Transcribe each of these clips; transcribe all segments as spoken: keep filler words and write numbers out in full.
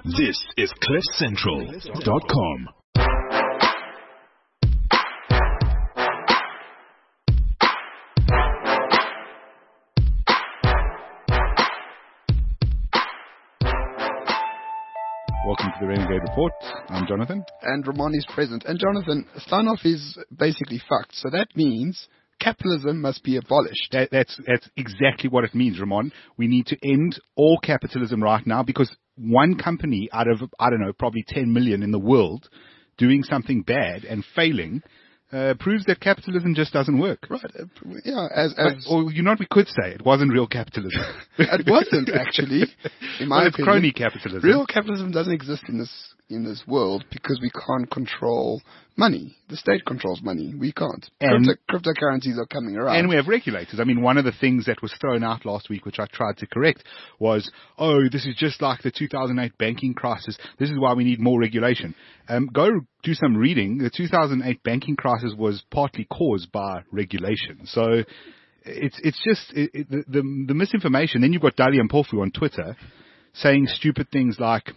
This is cliff central dot com. Welcome to the Renegade Report. I'm Jonathan. And Ramon is present. And Jonathan, Steinhoff is basically fucked. So that means capitalism must be abolished. That, that's, that's exactly what it means, Ramon. We need to end all capitalism right now because one company out of, I don't know, probably ten million in the world doing something bad and failing uh, proves that capitalism just doesn't work. Right. Uh, yeah. As, as but, or you know what we could say? It wasn't real capitalism. It wasn't, actually. In my well, it's opinion, crony capitalism. Real capitalism doesn't exist in this in this world because we can't control money. The state controls money. We can't. And, Crypto, cryptocurrencies are coming around. And we have regulators. I mean, one of the things that was thrown out last week, which I tried to correct, was, oh, this is just like the two thousand eight banking crisis. This is why we need more regulation. Um, go do some reading. The two thousand eight banking crisis was partly caused by regulation. So it's it's just it, it, the, the the misinformation. Then you've got Dali Mpofu on Twitter saying stupid things like,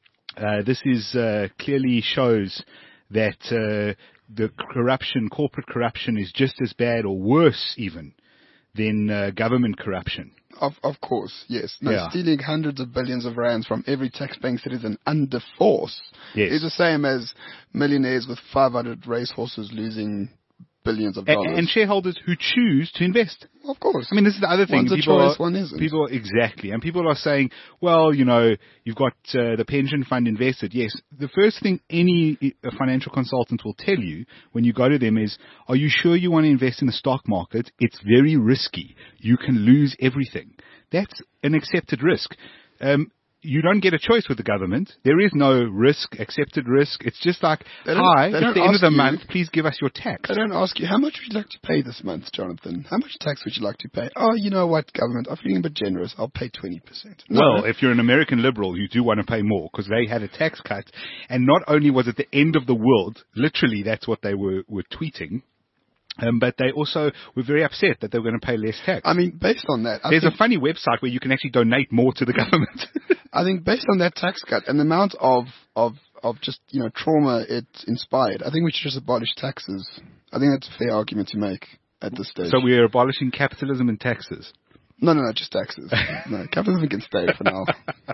Uh, this is uh, clearly shows that uh, the corruption, corporate corruption, is just as bad or worse even than uh, government corruption. Of of course, yes. No, yeah. Stealing hundreds of billions of rands from every tax-paying citizen under force yes. is the same as millionaires with five hundred racehorses losing billions of dollars. And, and shareholders who choose to invest. Of course. I mean, this is the other thing. One's a people choice, are, one isn't. People, exactly. And people are saying, well, you know, you've got uh, the pension fund invested. Yes. The first thing any uh, financial consultant will tell you when you go to them is, are you sure you want to invest in the stock market? It's very risky. You can lose everything. That's an accepted risk. Um, You don't get a choice with the government. There is no risk, accepted risk. It's just like, hi, at the end of the you, month, please give us your tax. They don't ask you, how much would you like to pay this month, Jonathan? How much tax would you like to pay? Oh, you know what, government, I'm feeling a bit generous. I'll pay twenty percent. No. Well, if you're an American liberal, you do want to pay more because they had a tax cut. And not only was it the end of the world, literally that's what they were, were tweeting. Um, but they also were very upset that they were going to pay less tax. I mean, based on that... I There's think, a funny website where you can actually donate more to the government. I think based on that tax cut and the amount of, of, of just, you know, trauma it inspired, I think we should just abolish taxes. I think that's a fair argument to make at this stage. So we're abolishing capitalism and taxes. No, no, no, just taxes. No, capitalism can stay for now.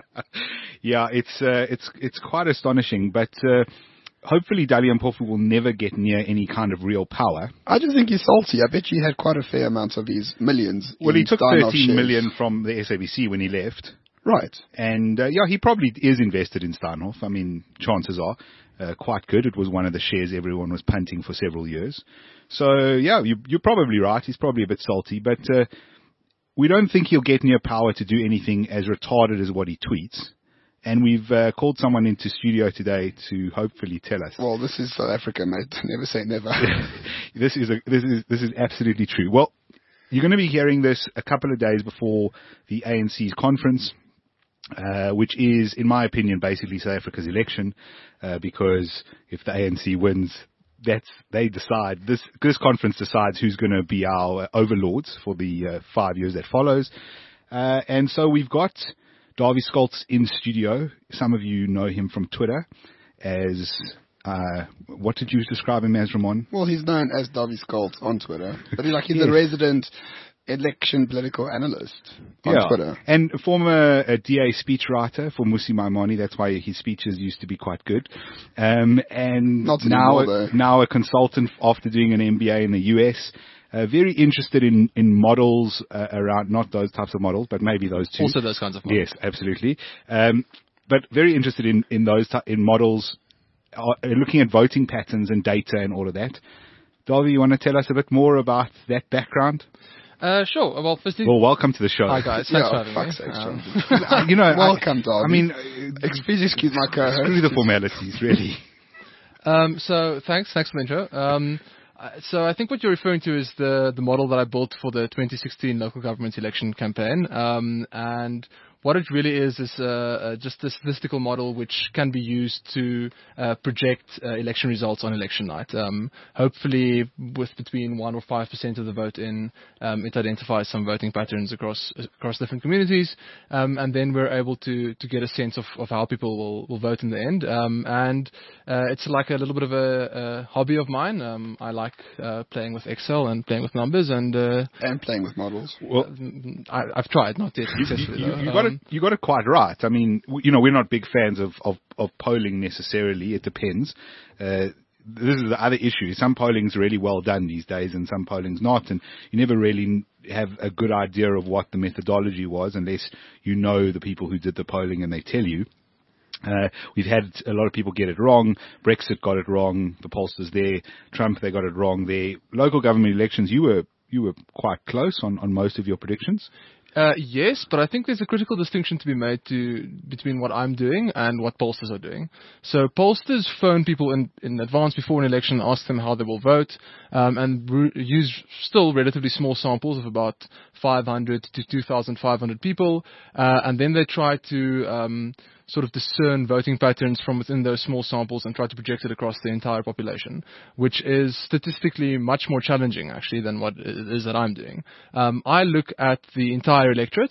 Yeah, it's, uh, it's, it's quite astonishing, but, uh, hopefully Dali Mpofu will never get near any kind of real power. I just think he's salty. I bet you he had quite a fair amount of his millions. Well, he took thirteen shares. million from the S A B C when he left. Right. And, uh, yeah, he probably is invested in Steinhoff. I mean, chances are uh, quite good. It was one of the shares everyone was punting for several years. So, yeah, you, you're probably right. He's probably a bit salty, but uh, we don't think he'll get near power to do anything as retarded as what he tweets. And we've uh, called someone into studio today to hopefully tell us. Well, this is South Africa, mate. Never say never. this is a, this is this is absolutely true. Well, you're going to be hearing this a couple of days before the A N C's conference, uh, which is, in my opinion, basically South Africa's election, uh, because if the A N C wins, that's they decide this this conference decides who's going to be our overlords for the uh, five years that follows, uh, and so we've got Davie Scholtz in studio. Some of you know him from Twitter as, uh, what did you describe him as, Ramon? Well, he's known as Davie Scholtz on Twitter, but he's like he's yes. a resident election political analyst on yeah. Twitter. And former uh, D A speechwriter for Musi Maimane. That's why his speeches used to be quite good. Um, and Not now, anymore, a, now a consultant after doing an M B A in the U S. Uh, very interested in, in models uh, around, not those types of models, but maybe those two. Also those kinds of models. Yes, absolutely. Um, but very interested in, in those, t- in models, uh, looking at voting patterns and data and all of that. Davie, you want to tell us a bit more about that background? Uh, sure. Well, firstly, well, welcome to the show. Hi guys, thanks yeah, for having fuck's me. sakes, Um, you know, welcome, Davie. I mean, uh, please excuse my co-host. Screw the formalities, really. um, so thanks, thanks for the intro. Um, Uh, so I think what you're referring to is the, the model that I built for the twenty sixteen local government election campaign. Um, and what it really is is uh, uh, just a statistical model which can be used to uh, project uh, election results on election night. Um, hopefully, with between one or five percent of the vote in, um, it identifies some voting patterns across across different communities, um, and then we're able to to get a sense of, of how people will, will vote in the end. Um, and uh, it's like a little bit of a, a hobby of mine. Um, I like uh, playing with Excel and playing with numbers and uh, and playing with models. Well, I, I've tried, not yet successfully. You, though. you got it. Um, You got it quite right. I mean, w- you know, we're not big fans of of, of polling necessarily. It depends. Uh, this is the other issue. Some polling's really well done these days, and some polling's not, and you never really have a good idea of what the methodology was unless you know the people who did the polling and they tell you. Uh, we've had a lot of people get it wrong. Brexit got it wrong. The pollsters there. Trump, they got it wrong there. Local government elections, you were you were quite close on, on most of your predictions. Uh, yes, but I think there's a critical distinction to be made to between what I'm doing and what pollsters are doing. So pollsters phone people in, in advance before an election, ask them how they will vote, um, and re- use still relatively small samples of about five hundred to two thousand five hundred people, uh, and then they try to um, sort of discern voting patterns from within those small samples and try to project it across the entire population, which is statistically much more challenging, actually, than what it is that I'm doing. Um, I look at the entire electorate,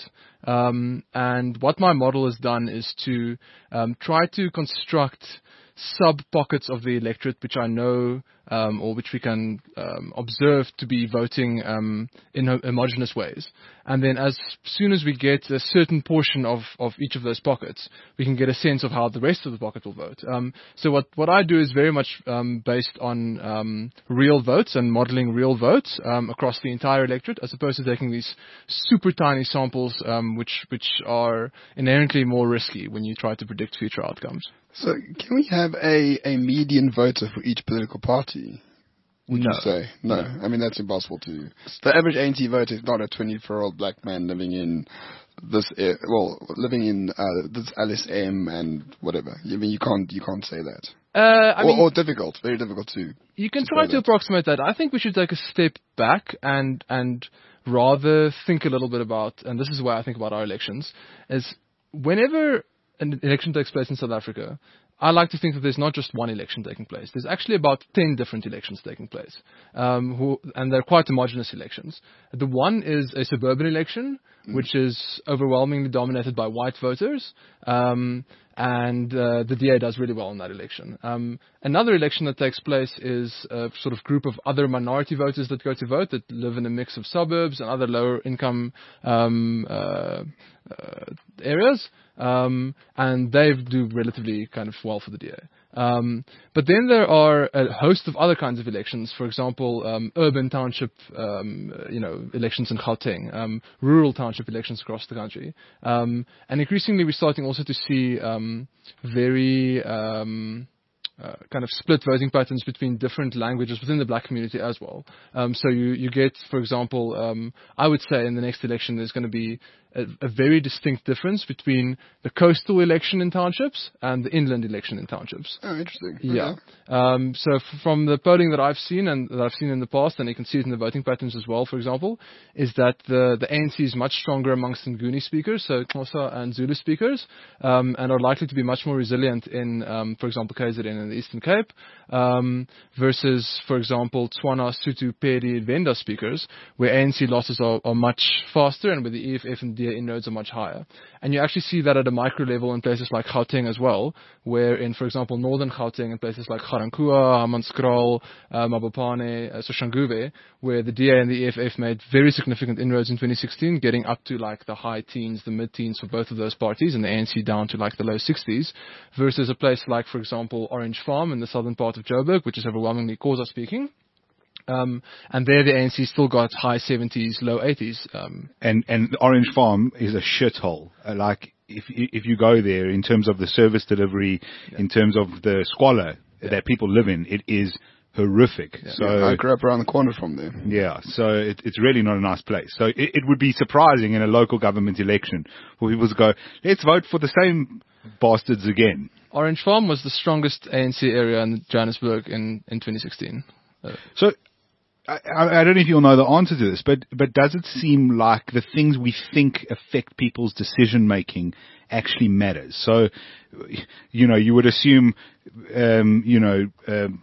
um, and what my model has done is to um, try to construct sub-pockets of the electorate which I know um, or which we can um, observe to be voting um, in ho- homogeneous ways. And then as soon as we get a certain portion of, of each of those pockets, we can get a sense of how the rest of the pocket will vote. Um, so what, what I do is very much um, based on um, real votes and modeling real votes um, across the entire electorate, as opposed to taking these super tiny samples um, which, which are inherently more risky when you try to predict future outcomes. So can we have a, a median voter for each political party? Would No. you say? No. I mean, that's impossible to do. The average A N C voter is not a twenty-four-year-old black man living in this, uh, well, living in uh, this L S M and whatever. I mean, you can't, you can't say that. Uh, I or, mean, or difficult, very difficult to. You can to try say to that. approximate that. I think we should take a step back and and rather think a little bit about, and this is why I think about our elections, is whenever an election takes place in South Africa, I like to think that there's not just one election taking place. There's actually about ten different elections taking place, um, who, and they're quite homogenous elections. The one is a suburban election, mm. which is overwhelmingly dominated by white voters, um, and uh, the D A does really well in that election. Um, another election that takes place is a sort of group of other minority voters that go to vote that live in a mix of suburbs and other lower income um, uh, uh, areas. Um, and they do relatively kind of well for the D A. Um, but then there are a host of other kinds of elections. For example, um, urban township, um, you know, elections in Gauteng, um, rural township elections across the country, um, and increasingly we're starting also to see um, very um, Uh, kind of split voting patterns between different languages within the black community as well. Um, so you, you get, for example, um, I would say in the next election there's going to be a, a very distinct difference between the coastal election in townships and the inland election in townships. Oh, interesting. Yeah. Okay. Um, so f- from the polling that I've seen and that I've seen in the past, and you can see it in the voting patterns as well, for example, is that the, the A N C is much stronger amongst Nguni speakers, so Xhosa and Zulu speakers, um, and are likely to be much more resilient in, um, for example, K Z N in the Eastern Cape, um, versus, for example, Tswana, Sotho, Pedi, and Venda speakers, where A N C losses are, are much faster and where the E F F and D A inroads are much higher. And you actually see that at a micro level in places like Gauteng as well, where in, for example, northern Gauteng and places like Ga-Rankuwa, Hammanskraal, uh, Mabopane, uh, Soshanguve, where the D A and the E F F made very significant inroads in twenty sixteen, getting up to like the high teens, the mid-teens for both of those parties, and the A N C down to like the low sixties, versus a place like, for example, Orange Farm in the southern part of Joburg, which is overwhelmingly Xhosa speaking. Um, and there the A N C still got high seventies, low eighties. Um, And and Orange Farm is a shithole. Uh, like if if you go there, in terms of the service delivery, yeah. in terms of the squalor yeah. that people live in, it is horrific. Yeah. So yeah, I grew up around the corner from there. Yeah, so it, it's really not a nice place. So it, it would be surprising in a local government election for people to go, let's vote for the same bastards again. Orange Farm was the strongest A N C area in Johannesburg in, in twenty sixteen. Uh, so I, I don't know if you'll know the answer to this, but but does it seem like the things we think affect people's decision making actually matters? So, you know, you would assume, um, you know. Um,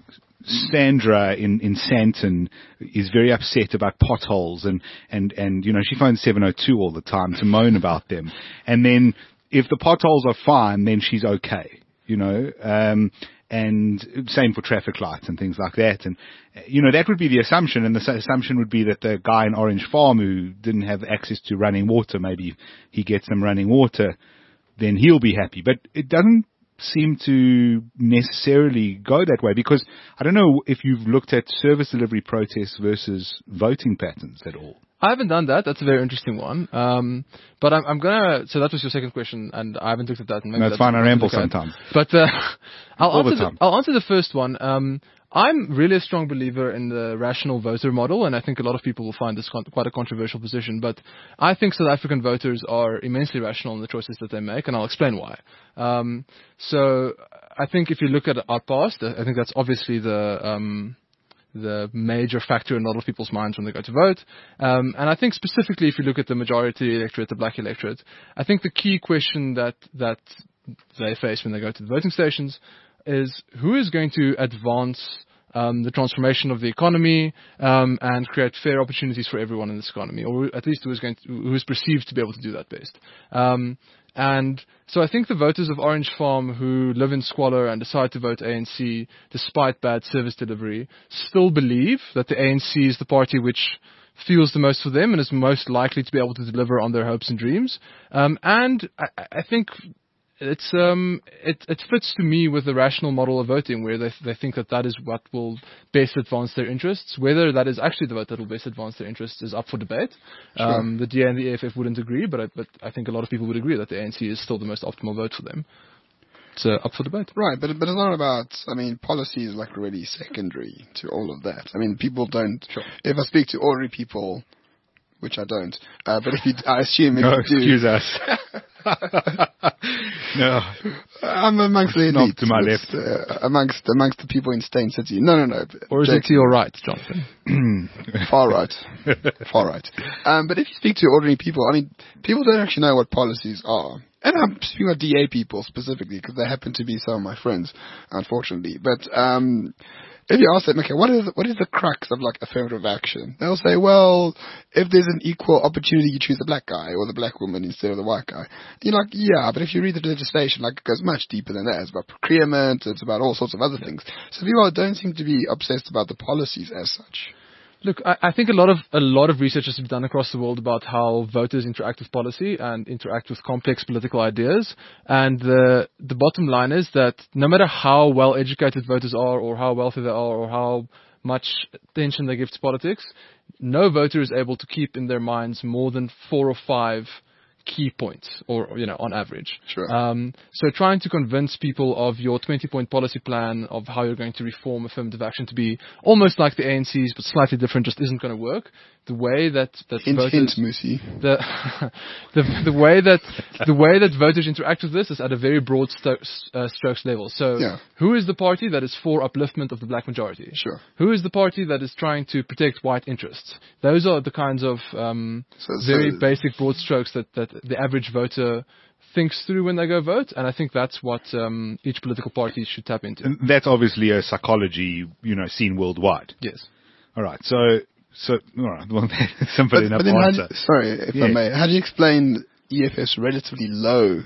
Sandra in, in Santon is very upset about potholes and, and, and, you know, she phones seven oh two all the time to moan about them. And then if the potholes are fine, then she's okay, you know, um, and same for traffic lights and things like that. And, you know, that would be the assumption. And the assumption would be that the guy in Orange Farm who didn't have access to running water, maybe he gets some running water, then he'll be happy. But it doesn't seem to necessarily go that way, because I don't know if you've looked at service delivery protests versus voting patterns at all. I haven't done that. That's a very interesting one. Um, but I'm, I'm gonna. So that was your second question, and I haven't looked at that. And maybe no, it's fine. I ramble okay. sometimes. But uh, I'll all answer. the time. The, I'll answer the first one. Um, I'm really a strong believer in the rational voter model, and I think a lot of people will find this con- quite a controversial position. But I think South African voters are immensely rational in the choices that they make, and I'll explain why. Um, so I think if you look at our past, I think that's obviously the um, the major factor in a lot of people's minds when they go to vote. Um, and I think specifically if you look at the majority electorate, the black electorate, I think the key question that that they face when they go to the voting stations is who is going to advance um, the transformation of the economy um, and create fair opportunities for everyone in this economy, or at least who is going to, who is perceived to be able to do that best. Um, and so I think the voters of Orange Farm who live in squalor and decide to vote A N C despite bad service delivery still believe that the A N C is the party which feels the most for them and is most likely to be able to deliver on their hopes and dreams. Um, and I, I think It's um it it fits to me with the rational model of voting, where they they think that that is what will best advance their interests. Whether that is actually the vote that will best advance their interests is up for debate. Sure. Um, the D A and the E F F wouldn't agree, but I, but I think a lot of people would agree that the A N C is still the most optimal vote for them. It's uh, up for debate. Right, but but it's not about. I mean, policy is like really secondary to all of that. I mean, people don't. Sure. If I speak to ordinary people, which I don't, uh, but if you, I assume if No, you do, excuse us. No, I'm amongst the Not elite. to my It's, uh, amongst amongst the people in Stain City. No, no, no. Or is Jake, it to your right, Jonathan? Far right. Far right. Um, but if you speak to ordinary people, I mean, people don't actually know what policies are. And I'm speaking about D A people specifically because they happen to be some of my friends, unfortunately. But um, if you ask them, okay, what is what is the crux of like affirmative action? They'll say, well, if there's an equal opportunity, you choose the black guy or the black woman instead of the white guy. And you're like, yeah, but if you read the legislation, like it goes much deeper than that. It's about procurement. It's about all sorts of other things. So people don't seem to be obsessed about the policies as such. Look, I, I think a lot of a lot of research has been done across the world about how voters interact with policy and interact with complex political ideas. And the the bottom line is that no matter how well educated voters are, or how wealthy they are, or how much attention they give to politics, no voter is able to keep in their minds more than four or five key points, or, you know, on average. Sure. Um, so trying to convince people of your twenty-point policy plan of how you're going to reform affirmative action to be almost like the A N C's but slightly different just isn't going to work. The way that that Hint, voters, hint, Moosey. the, the the way that the way that voters interact with this is at a very broad sto- uh, strokes level. So Yeah. who is the party that is for upliftment of the black majority? Sure. Who is the party that is trying to protect white interests? Those are the kinds of um, So- very so- basic broad strokes that, that the average voter thinks through when they go vote, and I think that's what um, each political party should tap into. And that's obviously a psychology, you know, seen worldwide. Yes. All right, so so all right, well, simple enough but then how answer. do, sorry, if I Yes. may, how do you explain E F F's relatively low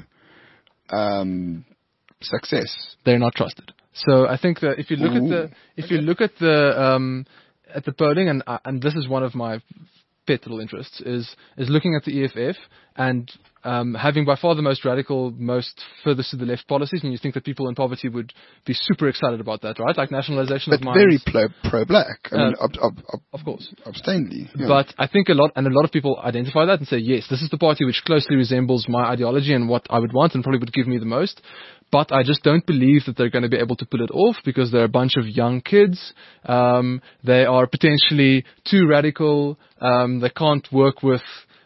um, success? They're not trusted. So I think that if you look Ooh. at the if you look at the um, at the polling, and uh, and this is one of my pet little interests, is is looking at the E F F and um, having by far the most radical, most furthest to the left policies, and you think that people in poverty would be super excited about that, right? Like nationalization But of mines. very pro, pro-black. I mean, Uh, ob, ob, ob, of course. abstainedly. Yeah. But I think a lot, and a lot of people identify that and say, yes, this is the party which closely resembles my ideology and what I would want and probably would give me the most. But I just don't believe that they're going to be able to pull it off because they're a bunch of young kids. Um, they are potentially too radical. Um, they can't work with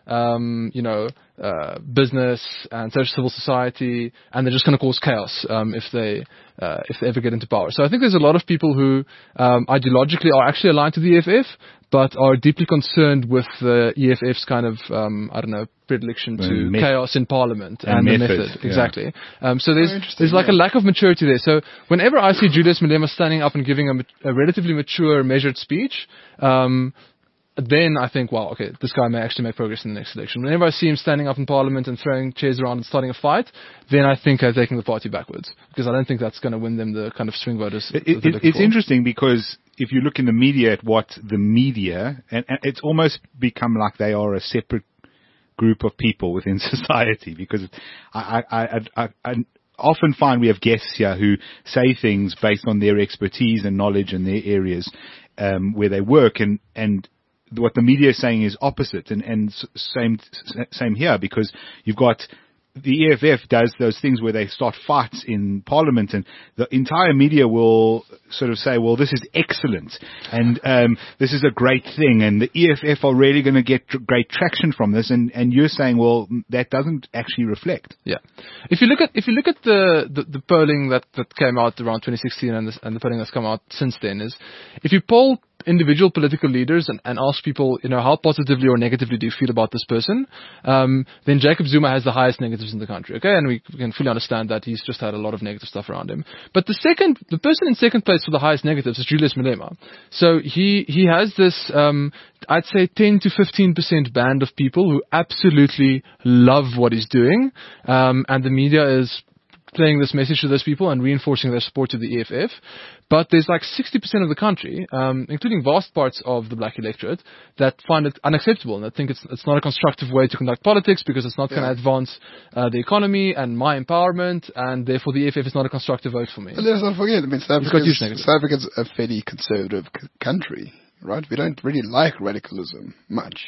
um, you know, uh, business and social civil society, and they're just going to cause chaos um, if they uh, if they ever get into power. So I think there's a lot of people who um, ideologically are actually aligned to the E F F, but are deeply concerned with the E F F's kind of um, I don't know predilection to met- chaos in Parliament and and, method, the method yeah. exactly. Um, so there's Oh, interesting, there's like yeah. a lack of maturity there. So whenever I see Julius Malema standing up and giving a, ma- a relatively mature, measured speech, um, then I think, wow, okay, this guy may actually make progress in the next election. Whenever I see him standing up in Parliament and throwing chairs around and starting a fight, then I think I'm taking the party backwards, because I don't think that's going to win them the kind of swing voters. It, that it, they're it, looking it's for. interesting because if you look in the media at what the media, and, and it's almost become like they are a separate group of people within society, because I, I, I, I, I often find we have guests here who say things based on their expertise and knowledge in their areas um, where they work, and, and what the media is saying is opposite, and, and same same here, because you've got the E F F does those things where they start fights in Parliament, and the entire media will sort of say, well, this is excellent, and um, this is a great thing, and the E F F are really going to get tr- great traction from this, and, and you're saying, well, that doesn't actually reflect. Yeah, if you look at if you look at the, the, the polling that, that came out around twenty sixteen and, this, and the polling that's come out since then, is if you poll individual political leaders and, and ask people, you know, how positively or negatively do you feel about this person, um, then Jacob Zuma has the highest negatives in the country, okay? And we can fully understand that he's just had a lot of negative stuff around him. But the second, the person in second place for the highest negatives is Julius Malema. So he, he has this, um, I'd say ten to fifteen percent band of people who absolutely love what he's doing, um, and the media is playing this message to those people and reinforcing their support to the E F F. But there's like sixty percent of the country, um, including vast parts of the black electorate, that find it unacceptable and that think it's it's not a constructive way to conduct politics, because it's not Yeah. going to advance uh, the economy and my empowerment, and therefore the E F F is not a constructive vote for me. But let's not forget, I mean, South It's got huge Africa's, negatives. South Africa's a fairly conservative c- country, right? We don't really like radicalism much.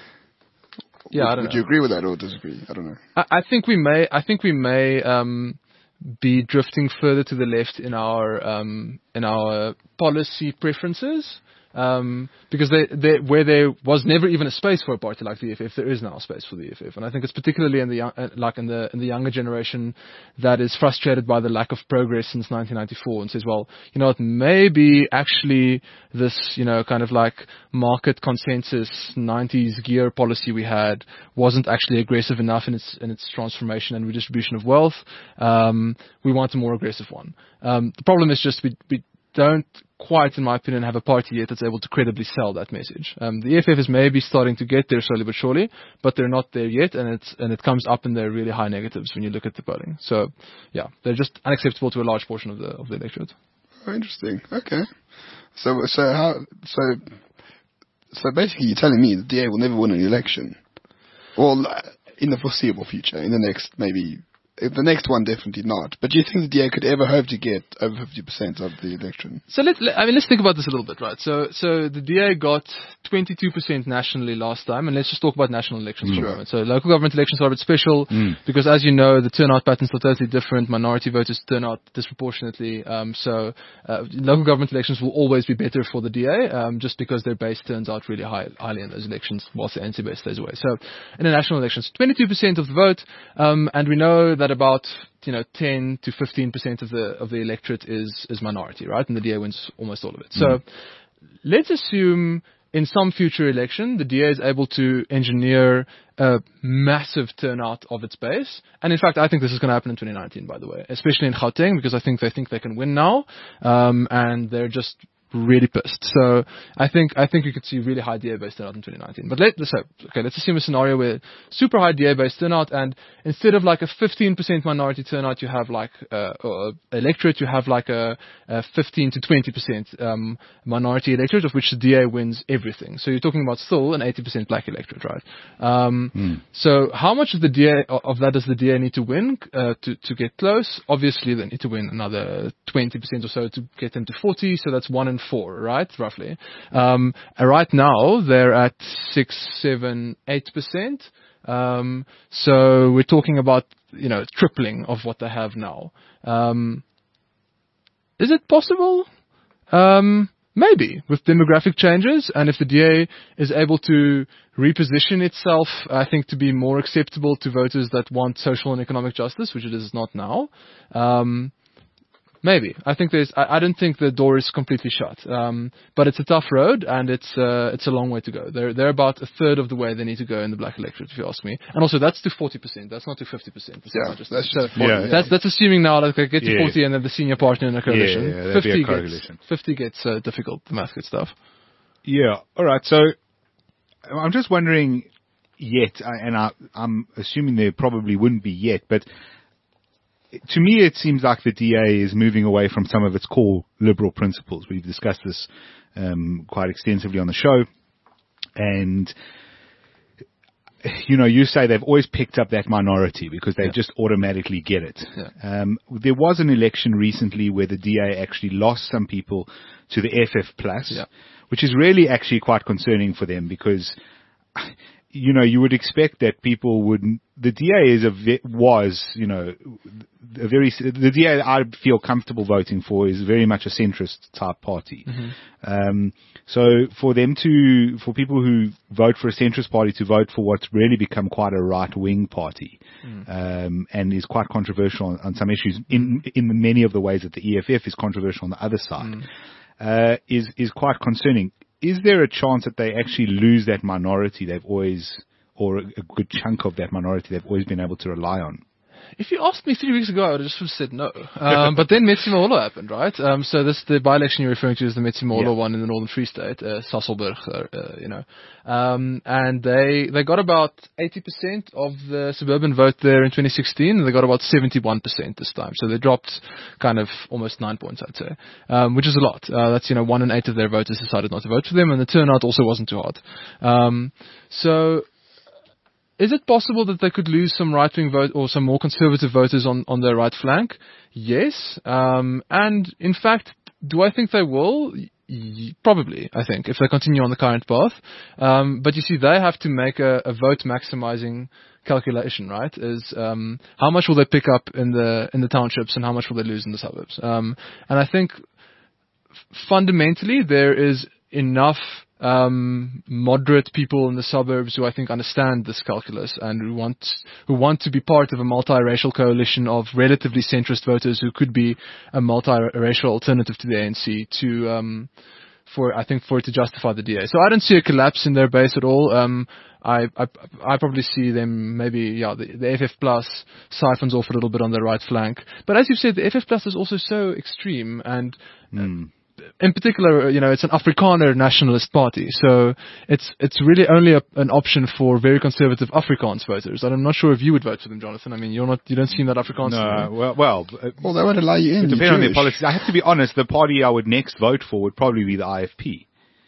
Yeah, would, I don't would know. you agree with that or disagree? I don't know. I, I think we may. I think we may um, be drifting further to the left in our um, in our policy preferences. Um, because they, they, where there was never even a space for a party like the E F F, there is now a space for the E F F, and I think it's particularly in the young, uh, like in the in the younger generation that is frustrated by the lack of progress since nineteen ninety-four, and says, well, you know what, maybe actually this, you know, kind of like market consensus nineties gear policy we had wasn't actually aggressive enough in its in its transformation and redistribution of wealth. Um, we want a more aggressive one. Um, the problem is just we we don't quite, in my opinion, have a party yet that's able to credibly sell that message. Um, the E F F is maybe starting to get there slowly but surely, but they're not there yet, and it's and it comes up in their really high negatives when you look at the polling. So, yeah, they're just unacceptable to a large portion of the of the electorate. Oh, interesting. Okay. So, so how, so, so basically you're telling me the D A will never win an election. Well, in the foreseeable future, in the next, maybe, the next one definitely not. But do you think the D A could ever hope to get over fifty percent of the election? So let, let I mean let's think about this a little bit, right? So so the D A got twenty-two percent nationally last time, and let's just talk about national elections for a Sure. moment. So local government elections are a bit special Mm. because, as you know, the turnout patterns are totally different. Minority voters turn out disproportionately. Um, so uh, local government elections will always be better for the D A, um, just because their base turns out really high, highly in those elections, whilst the N C base stays away. So in the national elections, twenty-two percent of the vote, um, and we know that about you know ten to fifteen percent of the of the electorate is is minority, right? And the D A wins almost all of it. So let's assume in some future election the D A is able to engineer a massive turnout of its base. And in fact, I think this is going to happen in twenty nineteen, by the way, especially in Gauteng, because I think they think they can win now, um, and they're just really pissed. So I think I think we could see really high D A-based turnout in twenty nineteen. But let, let's okay, let's assume a scenario where super high D A-based turnout, and instead of like a fifteen percent minority turnout, you have like uh, or electorate, you have like a, a fifteen to twenty percent um, minority electorate, of which the D A wins everything. So you're talking about still an eighty percent black electorate, right? Um, Mm. So how much of the D A of that does the D A need to win uh, to to get close? Obviously, they need to win another twenty percent or so to get them to forty. So that's one in four, right? Roughly. Um, and right now they're at six, seven, eight percent. Um, so we're talking about you know tripling of what they have now. Um, is it possible? Um, Maybe, with demographic changes, and if the D A is able to reposition itself, I think, to be more acceptable to voters that want social and economic justice, which it is not now. Um, maybe. I think there's, I, I don't think the door is completely shut. Um, but it's a tough road, and it's, uh, it's a long way to go. They're, they're about a third of the way they need to go in the black electorate, if you ask me. And also, that's to forty percent. That's not to fifty percent. That's Yeah, not just, that's so just forty, yeah. That's, that's assuming now that they get to Yeah. forty and then the senior partner in a coalition. Yeah, yeah, that'd be a fifty gets, coalition. fifty gets, uh, difficult, the math gets tough. Yeah. All right. So I'm just wondering yet, I- and I, I'm assuming there probably wouldn't be yet, but to me it seems like the D A is moving away from some of its core liberal principles. We've discussed this um, quite extensively on the show. And, you know, you say they've always picked up that minority because they Yeah. just automatically get it. Yeah. Um, there was an election recently where the D A actually lost some people to the F F plus, Yeah. which is really actually quite concerning for them because, you know, you would expect that people would. The D A is a ve- was, you know, a very the D A I feel comfortable voting for is very much a centrist type party. Mm-hmm. Um, so for them to, for people who vote for a centrist party to vote for what's really become quite a right wing party, Mm. um, and is quite controversial on, on some issues in in the many of the ways that the E F F is controversial on the other side, Mm. uh, is is quite concerning. Is there a chance that they actually lose that minority they've always, or a, a good chunk of that minority they've always been able to rely on? If you asked me three weeks ago, I would have just said no. Um, but then Metsi Maholo happened, right? Um, so this the by-election you're referring to is the Metsi Maholo Yeah. one in the Northern Free State, uh, Sasolburg, uh, uh, you know. Um, and they they got about eighty percent of the suburban vote there in twenty sixteen, and they got about seventy-one percent this time. So they dropped kind of almost nine points, I'd say, um, which is a lot. Uh, that's, you know, one in eight of their voters decided not to vote for them, and the turnout also wasn't too hard. Um, so... Is it possible that they could lose some right-wing vote or some more conservative voters on, on their right flank? Yes. Um, and in fact, do I think they will? Y- probably, I think, if they continue on the current path. Um, but you see, they have to make a, a vote maximizing calculation, right? Is um, how much will they pick up in the in the townships and how much will they lose in the suburbs? Um, and I think f- fundamentally there is enough um, moderate people in the suburbs who I think understand this calculus and who want who want to be part of a multiracial coalition of relatively centrist voters who could be a multiracial alternative to the A N C to um, for I think for it to justify the D A. So I don't see a collapse in their base at all. Um, I, I I probably see them maybe yeah the, the F F plus siphons off a little bit on their right flank. But as you said, the F F plus is also so extreme and. Mm. Uh, in particular, you know, it's an Afrikaner nationalist party, so it's it's really only a, an option for very conservative Afrikaans voters. And I'm not sure if you would vote for them, Jonathan. I mean, you're not, you don't seem that Afrikaans. No, well, well, uh, Well, they won't allow you in. it you're depends on their Jewish. policies. I have to be honest. The party I would next vote for would probably be the I F P.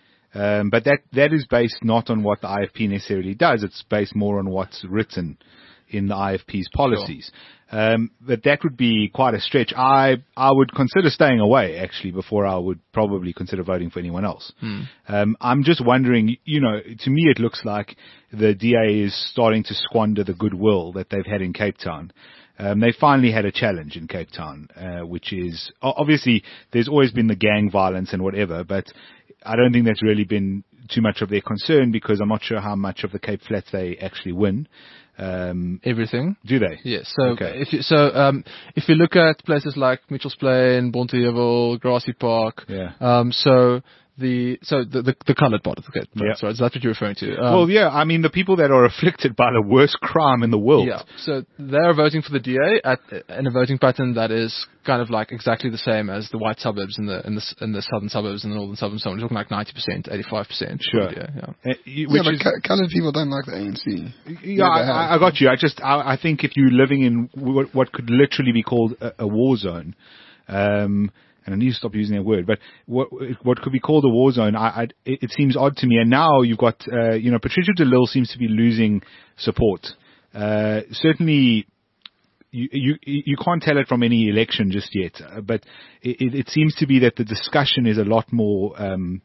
Um, but that that is based not on what the I F P necessarily does. It's based more on what's written in the I F P's policies. Um, but that would be quite a stretch. I I would consider staying away actually before I would probably consider voting for anyone else. Hmm. Um, I'm just wondering, you know, to me it looks like the D A is starting to squander the goodwill that they've had in Cape Town. Um, they finally had a challenge in Cape Town, uh, which is o- obviously there's always been the gang violence and whatever, but I don't think that's really been too much of their concern because I'm not sure how much of the Cape Flats they actually win. Um, Everything. do they? Yes. So Okay. if you, so um, if you look at places like Mitchell's Plain, Bonteheuwel, Grassy Park, Yeah. um, so the so the the, the coloured part of the Cape, Yeah. right? So that's what you're referring to. Um, Well, yeah, I mean the people that are afflicted by the worst crime in the world. Yeah, so they're voting for the D A at in a voting pattern that is kind of like exactly the same as the white suburbs in the in the in the southern suburbs and the northern suburbs. So we're talking like ninety percent, eighty-five percent. Sure. Yeah, yeah. Uh, y- Yeah, which but is, co- coloured people don't like the A N C. yeah, I, Never have. I got you. I just, I, I think if you're living in what, what could literally be called a, a war zone, um, and I need to stop using that word, but what what could be called a war zone, I, I, it, it seems odd to me. And now you've got, uh, you know, Patricia de Lille seems to be losing support. Uh, certainly, you, you you can't tell it from any election just yet, uh, but it, it, it seems to be that the discussion is a lot more um,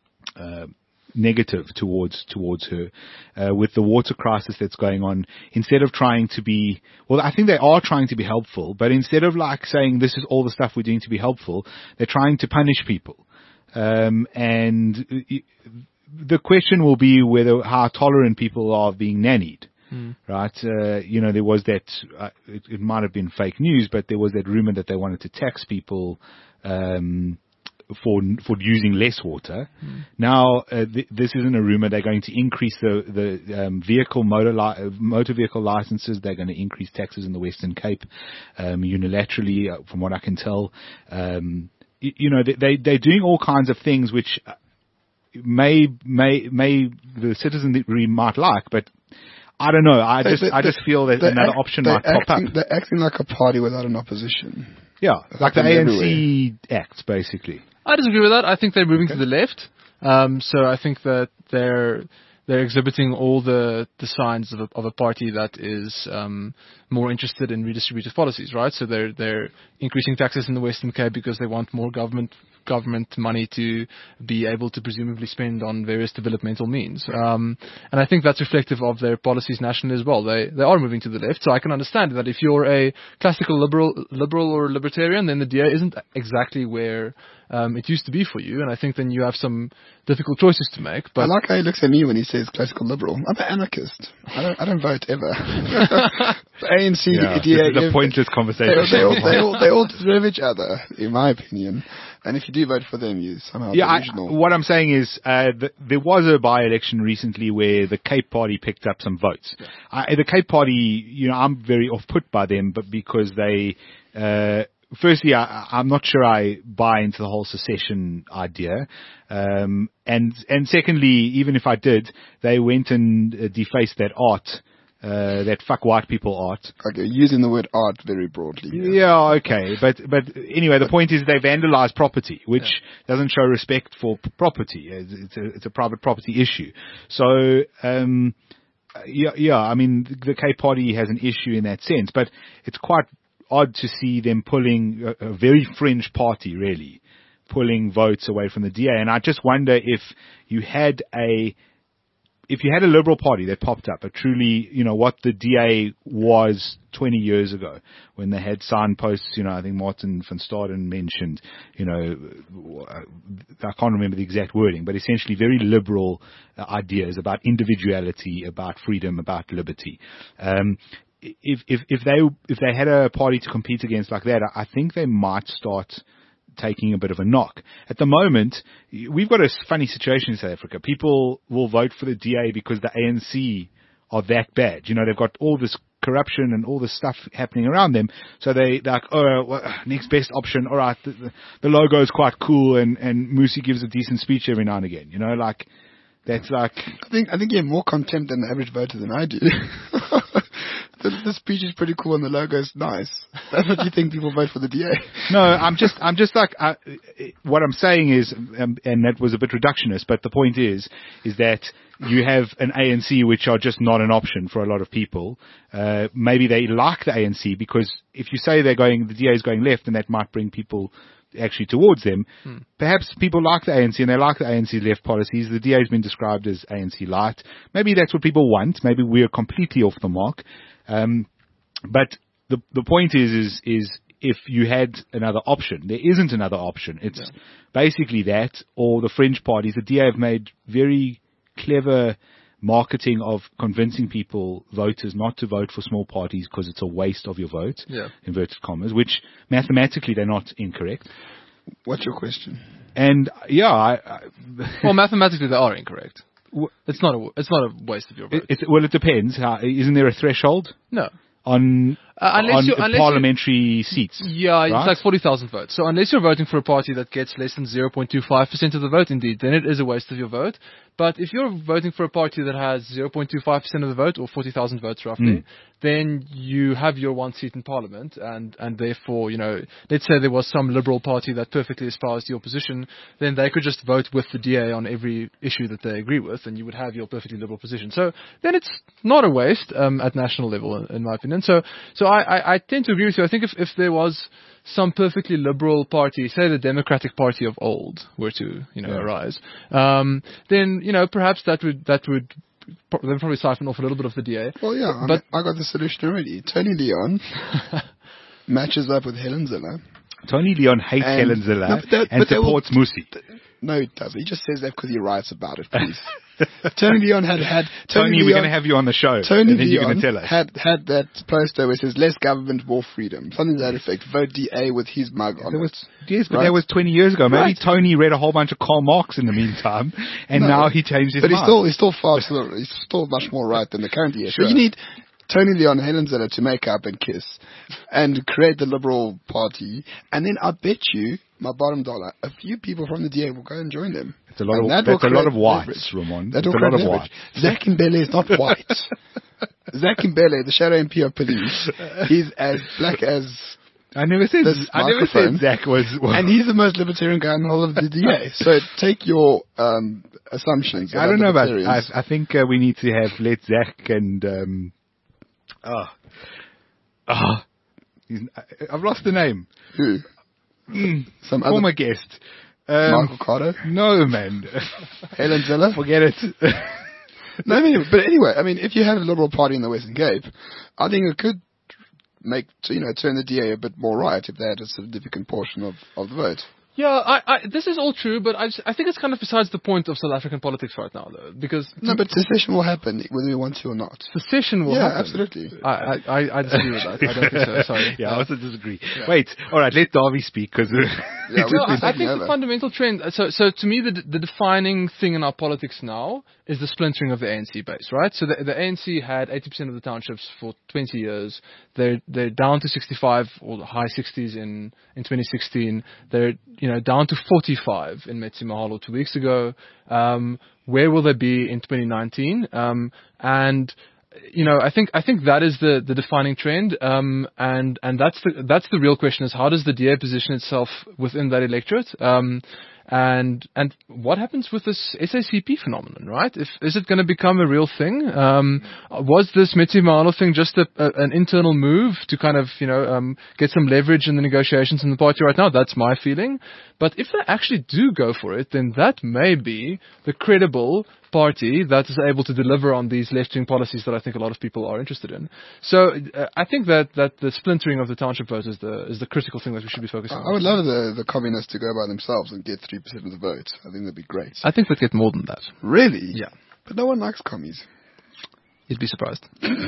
uh, negative towards towards her uh, with the water crisis that's going on. Instead of trying to be, well, I think they are trying to be helpful, but instead of like saying this is all the stuff we're doing to be helpful, they're trying to punish people. Um, and y- the question will be whether how tolerant people are of being nannied. Mm. Right, uh, you know, there was that, uh, it, it might have been fake news, but there was that rumor that they wanted to tax people, um, for, for using less water. Mm. Now, uh, th- this isn't a rumor. They're going to increase the, the, um, vehicle motor, li- motor vehicle licenses. They're going to increase taxes in the Western Cape, um, unilaterally, uh, from what I can tell. Um, y- you know, they, they, they're doing all kinds of things which may, may, may the citizenry might like, but I don't know. I just, they, I just feel that another act, option might pop acting, up. They're acting like a party without an opposition. Yeah, like the A N C everywhere. Act, basically. I disagree with that. I think they're moving Okay. to the left. Um, so I think that they're they're exhibiting all the, the signs of a, of a party that is um, more interested in redistributive policies, right? So they're they're increasing taxes in the Western Cape because they want more government government money to be able to presumably spend on various developmental means. Um, and I think that's reflective of their policies nationally as well. They they are moving to the left, so I can understand that if you're a classical liberal liberal or libertarian, then the D A isn't exactly where um, it used to be for you, and I think then you have some difficult choices to make. But I like how he looks at me when he says classical liberal. I'm an anarchist. I don't, I don't vote ever. The A N C, Yeah, the D A, this is a pointless they, conversation. they, all, they, all, they all deserve each other, in my opinion. And if you do vote for them, you somehow Yeah, I, delusional. what I'm saying is uh, th- there was a by-election recently where the Cape Party picked up some votes. Yeah. I, the Cape Party, you know, I'm very off-put by them, but because they, uh, firstly, I, I'm not sure I buy into the whole secession idea, um, and and secondly, even if I did, they went and uh, defaced that art. Uh, that fuck white people art. Okay, using the word art very broadly. Yeah, yeah okay. But, but anyway, the point is they vandalize property, which yeah. doesn't show respect for p- property. It's, it's a, it's a private property issue. So, um, yeah, yeah, I mean, the, the Cape Party has an issue in that sense, but it's quite odd to see them pulling a, a very fringe party, really, pulling votes away from the D A. And I just wonder if you had a, If you had a Liberal Party that popped up, a truly, you know, what the D A was twenty years ago when they had signposts, you know, I think Martin van Staden mentioned, you know, I can't remember the exact wording, but essentially very liberal uh, ideas about individuality, about freedom, about liberty. Um, if, if, if they, if they had a party to compete against like that, I think they might start taking a bit of a knock. At the moment, we've got a funny situation in South Africa. People will vote for the D A because the A N C are that bad. You know, they've got all this corruption and all this stuff happening around them. So they, they're like, oh, well, next best option. All right, the, the, the logo is quite cool, and, and Musi gives a decent speech every now and again. You know, like, that's like... I think I think you have more contempt than the average voter than I do. the, the speech is pretty cool and the logo is nice. That's what you think people vote for the D A. No, I'm just, I'm just like, uh, what I'm saying is, um, and that was a bit reductionist, but the point is, is that you have an A N C which are just not an option for a lot of people. Uh, maybe they like the A N C because if you say they're going, the D A is going left, and that might bring people actually towards them. Hmm. Perhaps people like the A N C and they like the A N C left policies. The D A has been described as A N C light. Maybe that's what people want. Maybe we're completely off the mark. Um, but the the point is, is, is if you had another option, there isn't another option. It's yeah. basically that, or the fringe parties. The D A have made very clever marketing of convincing people, voters, not to vote for small parties because it's a waste of your vote, yeah. inverted commas, which mathematically they're not incorrect. What's your question? And yeah, I, I well, mathematically they are incorrect. It's not a it's not a waste of your vote. It, it, well, it depends. How, isn't there a threshold? No. On, uh, unless on you, unless parliamentary you, seats. Yeah, right? it's like forty thousand votes. So unless you're voting for a party that gets less than zero point two five percent of the vote, indeed, then it is a waste of your vote. But if you're voting for a party that has zero point two five percent of the vote, or forty thousand votes roughly, mm. then you have your one seat in parliament, and, and therefore, you know, let's say there was some liberal party that perfectly espoused your position, then they could just vote with the D A on every issue that they agree with, and you would have your perfectly liberal position. So then it's not a waste um, at national level, in my opinion. So so I, I, I tend to agree with you. I think if, if there was some perfectly liberal party, say the Democratic Party of old, were to, you know, yeah. arise, um, then, you know, perhaps that would, that would, they would probably siphon off a little bit of the D A. Well, yeah, but I, mean, I got the solution already. Tony Leon matches up with Helen Ziller, Tony Leon hates And- Helen Zille No, but that- and but they will- supports Musi. No, he doesn't. He just says that because he writes about it, please. Tony Leon had had... Tony, Tony we're Leon, going to have you on the show. Tony and then you're Leon going to tell us. had, had that poster where it says, less government, more freedom. Something to that effect. Vote D A with his mug on That it. was, yes, but Right. that was twenty years ago. Maybe Right. Tony read a whole bunch of Karl Marx in the meantime, and No. now he changed his But he's mind. still, he's still far to the, he's still much more right than the current year. Sure. So you need Tony Leon and Helen Zille to make up and kiss and create the Liberal Party. And then I bet you, my bottom dollar, a few people from the D A will go and join them. It's a lot And of, that that's will a lot create of whites, leverage. Ramon. That It's will a lot create of leverage. whites. Zach Mbele is not white. Zach Mbele, the shadow M P of police, he's as black as... I never said, This I never microphone. said Zach was, was And he's the most libertarian guy in the whole of the D A. So take your um, assumptions. I don't know about, I, libertarians. I think uh, we need to have, let Zach and, um, oh, oh, he's, I, I've lost the name. Who? Some other... Former guest. Um, Mark Ricardo? no, man. Helen Zille? Forget it. No, I mean, but anyway, I mean, if you have a Liberal Party in the Western Cape, I think it could make, you know, turn the D A a bit more right if they had a significant portion of, of the vote. Yeah, I, I, this is all true, but I, just, I think it's kind of besides the point of South African politics right now, though, because No, but secession will happen whether we want to or not. secession will Yeah, happen. absolutely. I, I, I, I disagree with that. I don't think so. Sorry. yeah, I also disagree. Wait, all right, let Darby speak because Yeah, No, we've been I, I taking think over. the fundamental trend. So, so to me, the the defining thing in our politics now is the splintering of the A N C base, right? So the, the A N C had eighty percent of the townships for twenty years. They're they're down to sixty-five or high sixties in in twenty sixteen. They're you know down to forty-five in Metsi Mahalo two weeks ago. Um, where will they be in twenty nineteen? Um, and you know, I think I think that is the, the defining trend, um, and and that's the that's the real question: is how does the D A position itself within that electorate, um, and and what happens with this S A C P phenomenon, right? If is it going to become a real thing? Um, was this Metsi Mahalo thing just a, a, an internal move to kind of you know um, get some leverage in the negotiations in the party right now? That's my feeling. But if they actually do go for it, then that may be the credible party that is able to deliver on these left-wing policies that I think a lot of people are interested in. So uh, I think that, that the splintering of the township vote is the is the critical thing that we should be focusing I on. would love the, the communists to go by themselves and get three percent of the vote. I think that'd be great. I think we'd get more than that. Really? Yeah. But no one likes commies. You'd be surprised.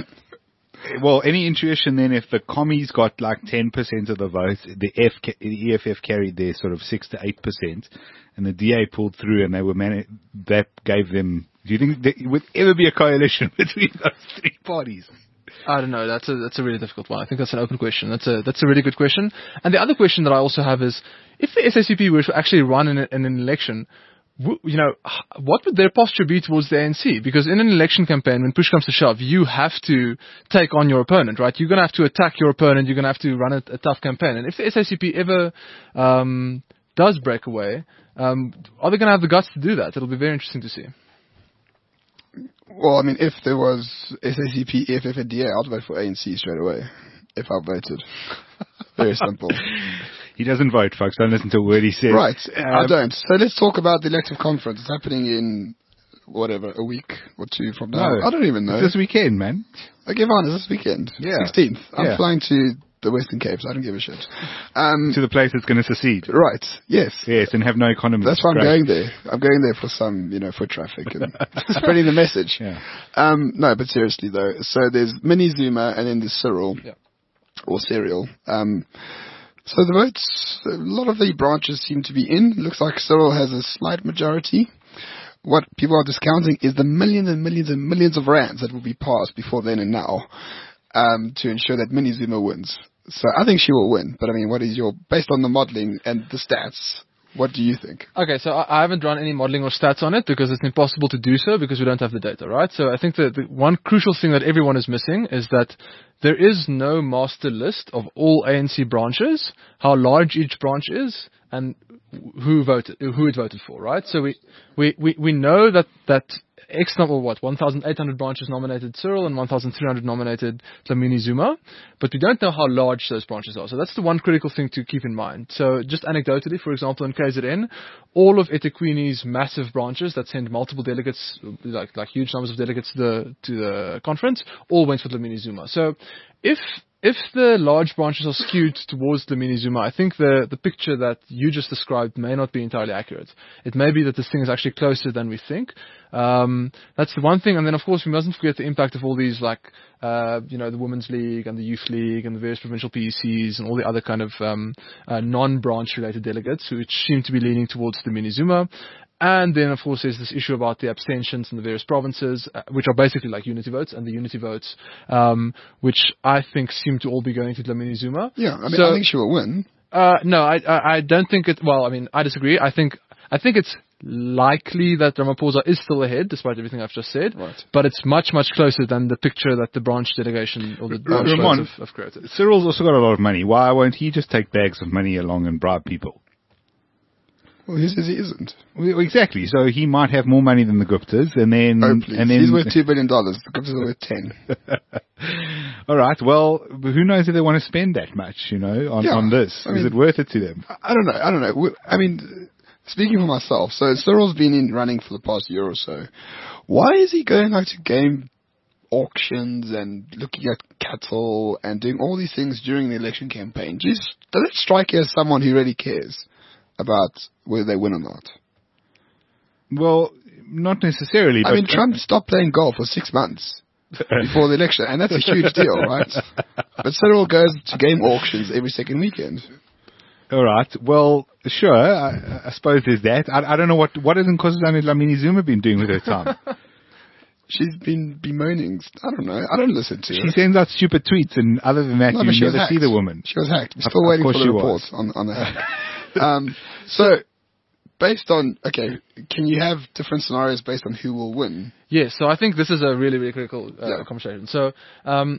well, any intuition then if the commies got like ten percent of the vote, the F, ca- the E F F carried their sort of six to eight percent, and the D A pulled through and they were mani- that gave them, do you think there would ever be a coalition between those three parties? I don't know. That's a that's a really difficult one. I think that's an open question. That's a that's a really good question. And the other question that I also have is, if the S A C P were to actually run in, a, in an election, w- you know, h- what would their posture be towards the A N C? Because in an election campaign, when push comes to shove, you have to take on your opponent, right? You're going to have to attack your opponent. You're going to have to run a, a tough campaign. And if the S A C P ever um, does break away, um, are they going to have the guts to do that? It'll be very interesting to see. Well, I mean, if there was S A C P, E F F, and D A, I'd vote for A N C straight away. If I voted. Very simple. He doesn't vote, folks. Don't listen to a word he says. Right, I Um, don't. So let's talk about the elective conference. It's happening in, whatever, a week or two from now. No, I don't even know. It's this weekend, man. Okay, fine, it's this weekend. Yeah. sixteenth. I'm Yeah. flying to the Western Cape, so I don't give a shit. Um, To the place that's going to secede. right, yes. Yes, and have no economy. That's why I'm Great. going there. I'm going there for some, you know, foot traffic and spreading the message. Yeah. Um, no, but seriously though, so there's Mini Zuma and then there's Cyril, Yeah. or Cyril. Um, so the votes, a lot of the branches seem to be in. Looks like Cyril has a slight majority. What people are discounting is the millions and millions and millions of rands that will be passed before then and now um, to ensure that Mini Zuma wins. So I think she will win. But I mean, what is your, based on the modelling and the stats, what do you think? Okay, so I I haven't run any modeling or stats on it because it's impossible to do so because we don't have the data, right? So I think that the one crucial thing that everyone is missing is that there is no master list of all A N C branches, how large each branch is, and who voted, who it voted for, right? So we we we, we know that that X number, what, one thousand eight hundred branches nominated Cyril and one thousand three hundred nominated Dlamini Zuma, but we don't know how large those branches are. So that's the one critical thing to keep in mind. So just anecdotally, for example, in K Z N, all of eThekwini's massive branches that send multiple delegates, like like huge numbers of delegates to the to the conference, all went for Dlamini Zuma. So if if the large branches are skewed towards Dlamini Zuma, I think the, the picture that you just described may not be entirely accurate. It may be that this thing is actually closer than we think. Um, that's the one thing. And then, of course, we mustn't forget the impact of all these, like, uh, you know, the Women's League and the Youth League and the various provincial P E Cs and all the other kind of um, uh, non-branch related delegates who seem to be leaning towards Dlamini Zuma. And then, of course, there's this issue about the abstentions in the various provinces, uh, which are basically like unity votes, and the unity votes, um, which I think seem to all be going to Dlamini Zuma. Yeah, I mean, so, I think she will win. Uh, no, I, I, I don't think it. Well, I mean, I disagree. I think, I think it's likely that Ramaphosa is still ahead, despite everything I've just said. Right. But it's much, much closer than the picture that the branch delegation or the branch Ramon, votes have, have created. Cyril's also got a lot of money. Why won't he just take bags of money along and bribe people? Well, he says he isn't. Well, exactly. So he might have more money than the Guptas, and then Oh, please. and then He's worth two billion dollars. The Guptas are worth ten. All right. Well, who knows if they want to spend that much, you know, on, Yeah, on this? I mean- Is it worth it to them? I I don't know. I don't know. We- I mean, speaking for myself, so Cyril's been in running for the past year or so. Why is he going like to game auctions and looking at cattle and doing all these things during the election campaign? Jeez, does it strike you as someone who really cares about whether they win or not? Well, not necessarily. I but mean, Trump stopped playing golf for six months before the election, and that's a huge deal, right? But Cyril goes to game auctions every second weekend. All right. Well, sure. I, I suppose there's that. I, I don't know what what has Nkosazana Dlamini Zuma been doing with her time. She's been bemoaning. I don't know. I don't listen to her. She sends out stupid tweets, and other than that, No, but she you was never see hacked. the woman. She was hacked. We're Of- still of waiting course for the she report was. on, on the hack. um, so, based on, okay, can you have different scenarios based on who will win? Yes, so I think this is a really, really critical uh, Yeah. conversation. So, um,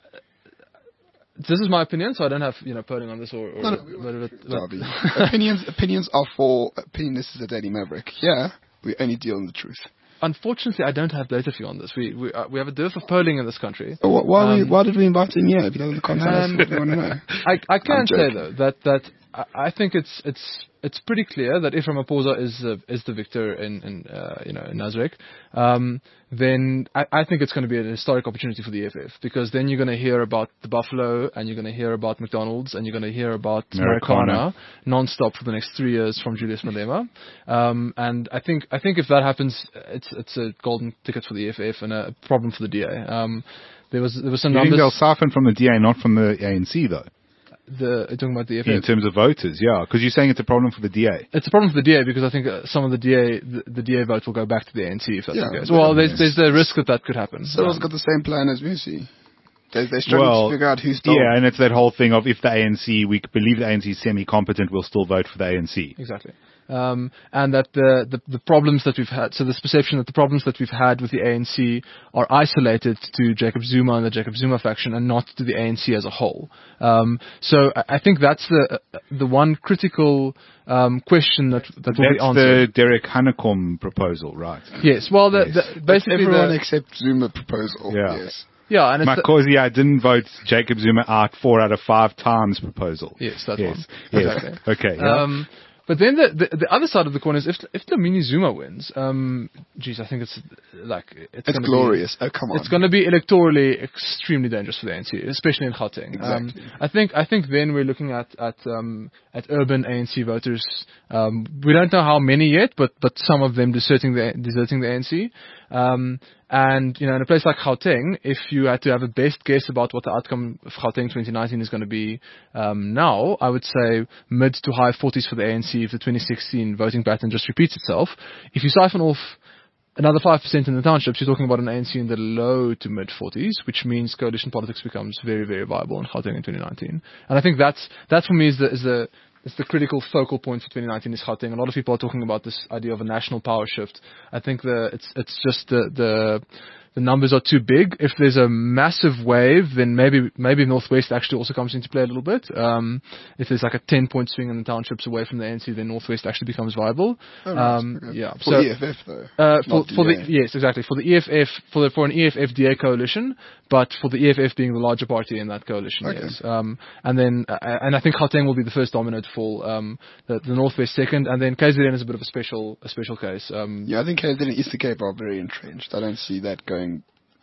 this is my opinion, so I don't have, you know, polling on this or... or No, no, but- but- but- Darby. opinions, opinions are for opinion. This is a Daily Maverick. Yeah, we only deal in the truth. Unfortunately, I don't have data for you on this. We we, uh, we have a dearth of polling in this country. So wh- why, we, Um, why did we invite him here? If he doesn't contact us, Um, what do you want to know? I, I can I'm say joking. though that that I, I think it's it's it's pretty clear that if Ramaphosa is the is the victor in, in uh, you know in Nasrec, um, then I, I think it's going to be an historic opportunity for the E F F, because then you're going to hear about the Buffalo and you're going to hear about McDonald's and you're going to hear about Marikana. Marikana non-stop for the next three years from Julius Malema, um, and I think I think if that happens, it's it's a golden ticket for the E F F and a problem for the D A. Um, there was there was some You think numbers. they'll siphon from the D A, not from the A N C, though, The you're talking about the E F F. in terms of voters? Yeah, because you're saying it's a problem for the D A. It's a problem for the D A because I think uh, some of the D A the, the D A vote will go back to the A N C if that's Yeah, the case. but- Well, there's there's the risk that that could happen. Cyril's Um, got the same plan as Musi. They, they're struggling Well, to figure out who stole. Yeah, and it's that whole thing of if the A N C, we believe the A N C is semi-competent, we'll still vote for the A N C. Exactly. Um, and that the, the the problems that we've had, so this perception that the problems that we've had with the A N C are isolated to Jacob Zuma and the Jacob Zuma faction and not to the A N C as a whole. Um, so I I think that's the uh, the one critical um, question that that will be That's answered. the Derek Hanekom proposal, right? Yes. Well, the, Yes. the, basically Everyone the, except Zuma proposal. Yeah. Yes. yeah, and it's the, Makosi, I didn't vote Jacob Zuma out four out of five times proposal. yes, that Yes. one. Yes. Exactly. Okay. Yeah. Um, but then the, the the other side of the coin is if if Dlamini Zuma wins, um, geez, I think it's like it's, It's gonna glorious. Oh, come Be, on. it's going to be electorally extremely dangerous for the A N C, especially in Gauteng. Um, Exactly. I think I think then we're looking at at um, at urban A N C voters. Um, we don't know how many yet, but but some of them deserting the deserting the A N C. Um, and you know, in a place like Gauteng, if you had to have a best guess about what the outcome of Gauteng twenty nineteen is going to be um, now, I would say mid to high forties for the A N C if the twenty sixteen voting pattern just repeats itself. If you siphon off another five percent in the townships, you're talking about an A N C in the low to mid forties, which means coalition politics becomes very, very viable in Gauteng in twenty nineteen. And I think that's that for me is the is the It's the critical focal point for twenty nineteen is Gauteng. A lot of people are talking about this idea of a national power shift. I think the it's it's just the the the numbers are too big. If there's a massive wave, then maybe maybe Northwest actually also comes into play a little bit. Um, if there's like a ten point swing in the townships away from the A N C, then Northwest actually becomes viable. Oh, right. um, Okay. Yeah. For So- E F F though. uh, for not for D A. the yes, exactly for the E F F for the for an E F F D A coalition, but for the E F F being the larger party in that coalition, Okay. yes. Um, and then uh, and I think Gauteng will be the first domino to fall. Um, the, the Northwest second, and then K Z N is a bit of a special a special case. Um, Yeah, I think K Z N and Eastern Cape are very entrenched. I don't see that going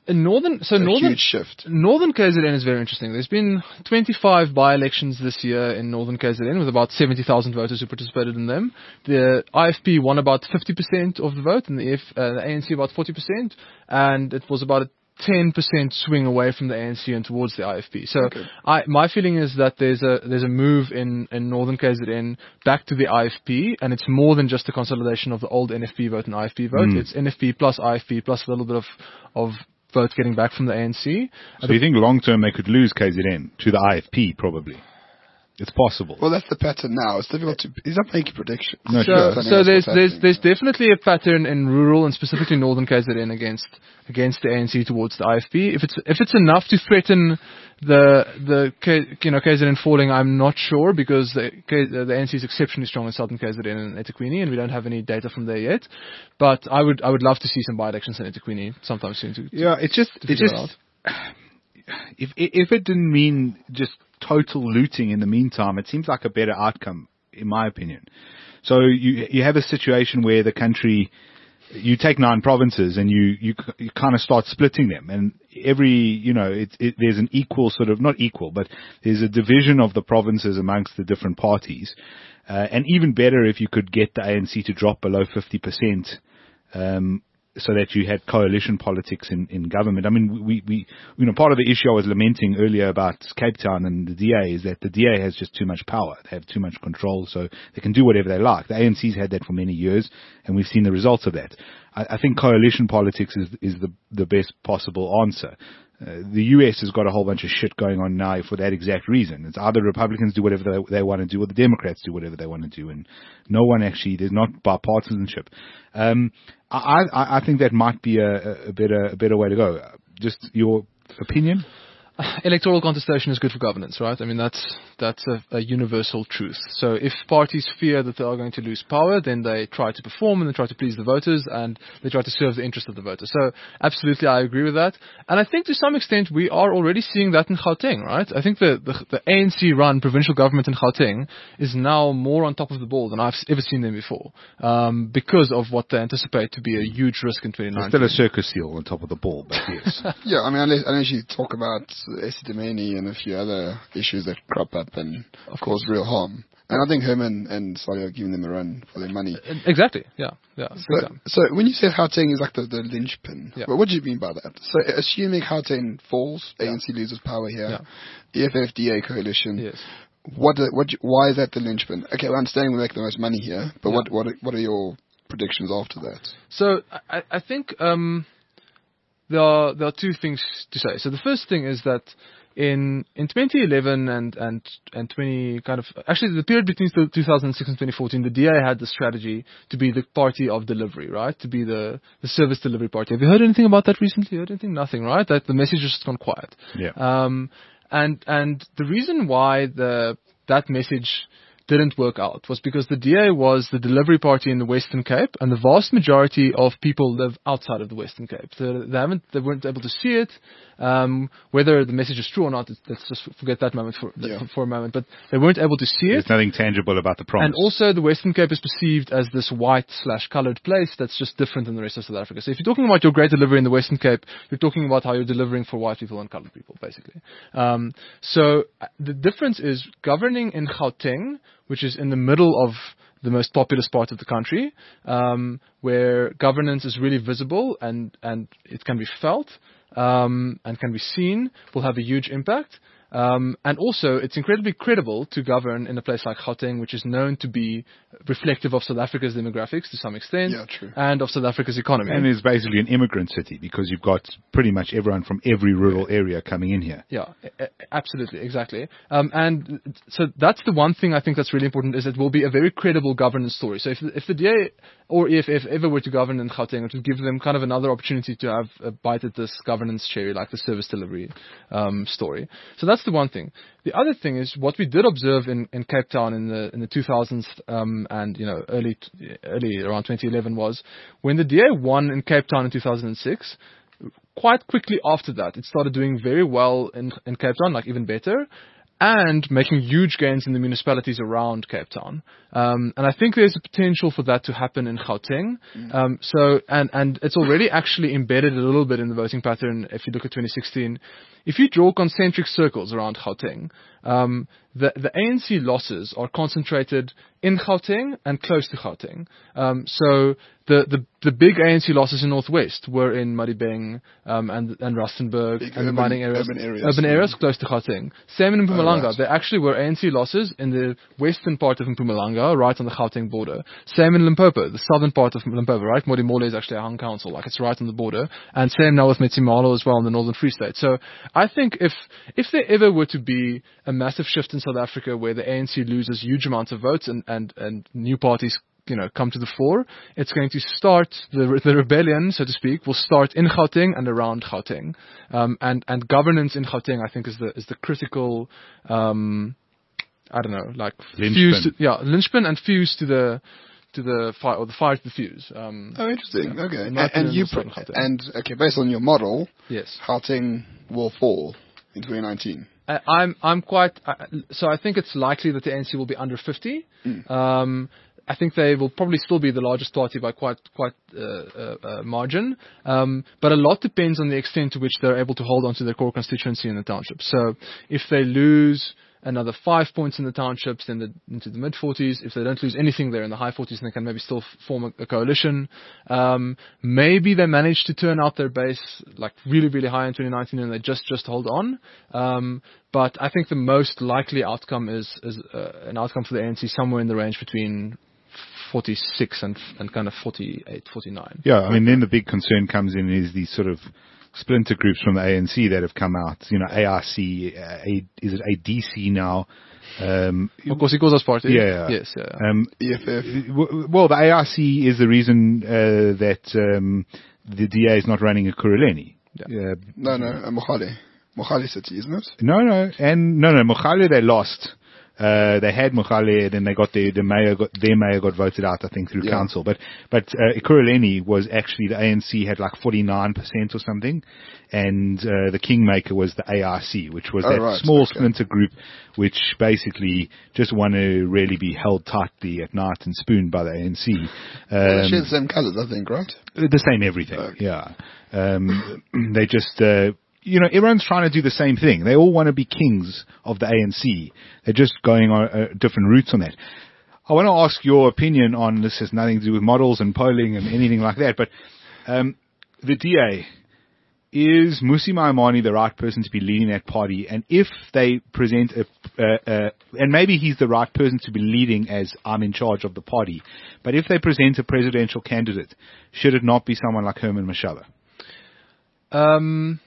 in northern, so a northern, huge shift. Northern K Z N is very interesting. There's been twenty-five by-elections this year in Northern K Z N with about seventy thousand voters who participated in them. The I F P won about fifty percent of the vote and the, F, uh, the A N C about forty percent, and it was about a ten percent swing away from the A N C and towards the I F P. So Okay. I, my feeling is that there's a there's a move in, in Northern K Z N back to the I F P, and it's more than just a consolidation of the old N F P vote and I F P vote. Mm. It's N F P plus I F P plus a little bit of of votes getting back from the A N C. So you think long term they could lose K Z N to the I F P probably? It's possible. Well, that's the pattern now. It's difficult to. He's not making predictions. No, So, sure. I think so that's there's what's there's happening. there's definitely a pattern in rural and specifically northern K Z N against against the A N C towards the I F P. If it's if it's enough to threaten the the K, you know K Z N falling, I'm not sure because the K, the A N C is exceptionally strong in southern K Z N and eThekwini, and we don't have any data from there yet. But I would I would love to see some by-elections in eThekwini sometime soon. To, to Yeah, it's just to it's figure just it if if it didn't mean just total looting in the meantime, it seems like a better outcome in my opinion. So you you have a situation where the country, you take nine provinces and you you, you kind of start splitting them, and every you know it, it, there's an equal sort of not equal, but there's a division of the provinces amongst the different parties, uh, and even better if you could get the A N C to drop below fifty percent. Um, so that you had coalition politics in, in government. I mean, we, we, you know, part of the issue I was lamenting earlier about Cape Town and the D A is that the D A has just too much power. They have too much control, so they can do whatever they like. The A N C's had that for many years, and we've seen the results of that. I, I think coalition politics is, is the, the best possible answer. Uh, the U S has got a whole bunch of shit going on now for that exact reason. It's either Republicans do whatever they, they want to do or the Democrats do whatever they want to do, and no one actually, there's not bipartisanship. Um, I, I, I think that might be a, a better a better way to go. Just your opinion? Electoral contestation is good for governance, right? I mean, that's that's a, a universal truth. So if parties fear that they are going to lose power, then they try to perform and they try to please the voters and they try to serve the interest of the voters. So absolutely, I agree with that. And I think to some extent we are already seeing that in Gauteng, right? I think the, the, the A N C-run provincial government in Gauteng is now more on top of the ball than I've ever seen them before, um, because of what they anticipate to be a huge risk in twenty nineteen. Still a circus seal on top of the ball, but yes. Yeah, I mean, unless, unless you talk about eSitimeni and a few other issues that crop up and Of cause real harm. And I think Herman and Sally are giving them a run for their money. Exactly, yeah, yeah. big So, time. so when you say Gauteng is like the, the linchpin, Yeah. well, what do you mean by that? So assuming Gauteng falls, A N C loses power here, E F F D A coalition, Yes. what, do- what, do- why is that the linchpin? Okay, well, I'm understanding we make the most money here, but Yeah. what, what, are- what are your predictions after that? So I, I think um, there are there are two things to say. So the first thing is that in in twenty eleven and and and twenty kind of actually the period between two thousand six and twenty fourteen, the D A had the strategy to be the party of delivery, right? To be the the service delivery party. Have you heard anything about that recently? Heard anything? Nothing, right? That the message has just gone quiet. Yeah. Um, and and the reason why the that message didn't work out was because the D A was the delivery party in the Western Cape, and the vast majority of people live outside of the Western Cape. So they haven't, they weren't able to see it. Um, whether the message is true or not, let's just forget that moment for, Yeah. for a moment. But they weren't able to see it. There's nothing tangible about the promise. And also, the Western Cape is perceived as this white slash coloured place that's just different than the rest of South Africa. So if you're talking about your great delivery in the Western Cape, you're talking about how you're delivering for white people and coloured people, basically. Um, so uh, the difference is governing in Gauteng, which is in the middle of the most populous part of the country, um, where governance is really visible and, and it can be felt um, and can be seen, will have a huge impact. Um, and also, it's incredibly credible to govern in a place like Gauteng, which is known to be reflective of South Africa's demographics to some extent, Yeah, true. and of South Africa's economy. And it's basically an immigrant city because you've got pretty much everyone from every rural area coming in here. Yeah, a- a- absolutely, exactly. Um, and so that's the one thing I think that's really important is it will be a very credible governance story. So if if the D A or E F F ever were to govern in Gauteng, it would give them kind of another opportunity to have a bite at this governance cherry, like the service delivery um, story. So that's the one thing. The other thing is what we did observe in, in Cape Town in the in the two thousands um, and you know early early around twenty eleven was when the D A won in Cape Town in two thousand six. Quite quickly after that, it started doing very well in, in Cape Town, like even better. and making huge gains in the municipalities around Cape Town. Um, and I think there's a potential for that to happen in Gauteng. Mm. Um, so, and, and it's already actually embedded a little bit in the voting pattern if you look at twenty sixteen. If you draw concentric circles around Gauteng, um, the, the A N C losses are concentrated in Gauteng and close to Gauteng. Um, so the, the, the big A N C losses in Northwest were in Madibeng um, and, and Rustenburg big and urban, the mining areas, urban areas, urban areas close to Gauteng. Same in Mpumalanga. Oh, right. There actually were A N C losses in the western part of Mpumalanga, right on the Gauteng border. Same in Limpopo, the southern part of Limpopo, right? Modimolle is actually a hung council, like it's right on the border. And same now with Metsimalo as well in the Northern Free State. So I think if if there ever were to be a massive shift in South Africa where the A N C loses huge amounts of votes and, and, and new parties, you know, come to the fore, it's going to start, the the rebellion, so to speak, will start in Gauteng and around Gauteng. Um, and, and governance in Gauteng, I think, is the is the critical, um, I don't know, like fuse to, yeah, linchpin and fuse to the to the fire, or the fire to the fuse. Um, oh, interesting. Yeah. Okay. And, and you pr- and okay, based on your model, yes, Gauteng will fall in twenty nineteen. I, I'm I'm quite uh, so I think it's likely that the A N C will be under fifty. Mm. Um, I think they will probably still be the largest party by quite quite uh, uh, uh, margin. Um, but a lot depends on the extent to which they're able to hold on to their core constituency in the township. So if they lose another five points in the townships, then the, into the mid forties. If they don't lose anything, they're in the high forties, and they can maybe still f- form a, a coalition. Um, maybe they manage to turn out their base like really, really high in twenty nineteen, and they just just hold on. Um, but I think the most likely outcome is is uh, an outcome for the A N C somewhere in the range between forty-six and and kind of forty-eight, forty-nine. Yeah, I mean, then the big concern comes in is these sort of splinter groups from the A N C that have come out. You know, A R C, uh, A, is it A D C now? Um, of course, it goes as party. Yeah. Yes. Yeah. Um, E F F. W- well, the A R C is the reason uh, that um, the D A is not running a Kuruleni. Yeah. Uh, no, no, uh, Mohale. Mohale City, isn't it? No, no, and no, no, Mohale they lost. Uh, they had Mohale, then they got their, the mayor got, their mayor got voted out, I think, through yeah. council. But, but, uh, Ekurhuleni was actually, the A N C had like forty-nine percent or something. And, uh, the Kingmaker was the A R C, which was oh, that right. small okay. splinter group, which basically just want to really be held tightly at night and spooned by the A N C. Um, well, they share the same colours, I think, right? The same everything, okay. yeah. Um, they just, uh, you know, everyone's trying to do the same thing. They all want to be kings of the A N C. They're just going on uh, different routes on that. I want to ask your opinion on this. Has nothing to do with models and polling and anything like that. But um, the D A, is Mmusi Maimane the right person to be leading that party? And if they present a, uh, uh, and maybe he's the right person to be leading as I'm in charge of the party, but if they present a presidential candidate, should it not be someone like Herman Mashaba? Um.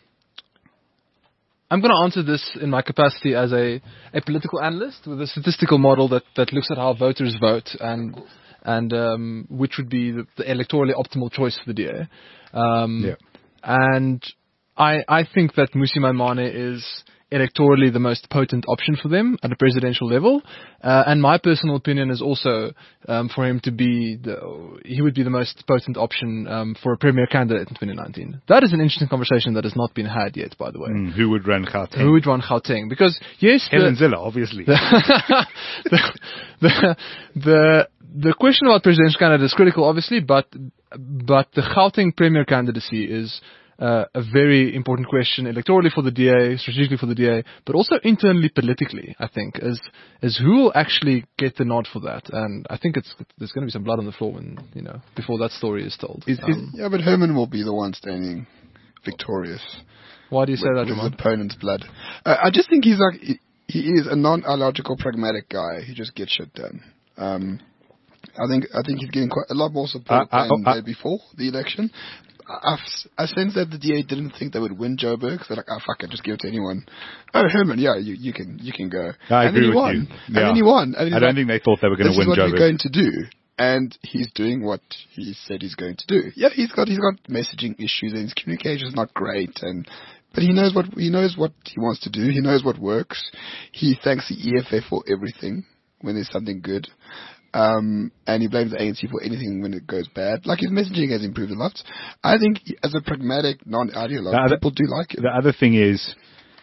I'm going to answer this in my capacity as a, a political analyst with a statistical model that, that looks at how voters vote and and um, which would be the, the electorally optimal choice for the D A. Um, yeah. And I I think that Mmusi Maimane is electorally the most potent option for them at a presidential level. Uh, and my personal opinion is also um, for him to be, the, he would be the most potent option um, for a premier candidate in twenty nineteen. That is an interesting conversation that has not been had yet, by the way. Mm, who would run Gauteng? Who would run Gauteng? Because, yes... Helen Zille, obviously. The, the, the, the, the question about presidential candidate is critical, obviously, but, but the Gauteng premier candidacy is... Uh, a very important question electorally for the D A, strategically for the D A, but also internally politically, I think, is is who will actually get the nod for that. And I think it's there's going to be some blood on the floor when, you know, before that story is told. Is, um, is, yeah, but Herman will be the one standing victorious. Why do you say with, that, with his opponent's blood? Uh, I just think he's like, he, he is a non-illogical, pragmatic guy. He just gets shit done. Um, I think I think he's getting quite a lot more support uh, than uh, uh, before the election. I've, I sense that the D A didn't think they would win Joburg. So they're like, oh, fuck it, just give it to anyone. Oh, Herman, yeah, you, you can you can go. I and agree then he with won. you. And yeah. then he won. And I don't like, think they thought they were going to win Joburg. This is what he's going to do. And he's doing what he said he's going to do. Yeah, he's got he's got messaging issues and his communication is not great. And But he knows what he knows what he wants to do. He knows what works. He thanks the E F F for everything when there's something good. Um, and he blames the A N C for anything when it goes bad. Like, his messaging has improved a lot. I think, as a pragmatic, non-ideologue, people do like it. The other thing is,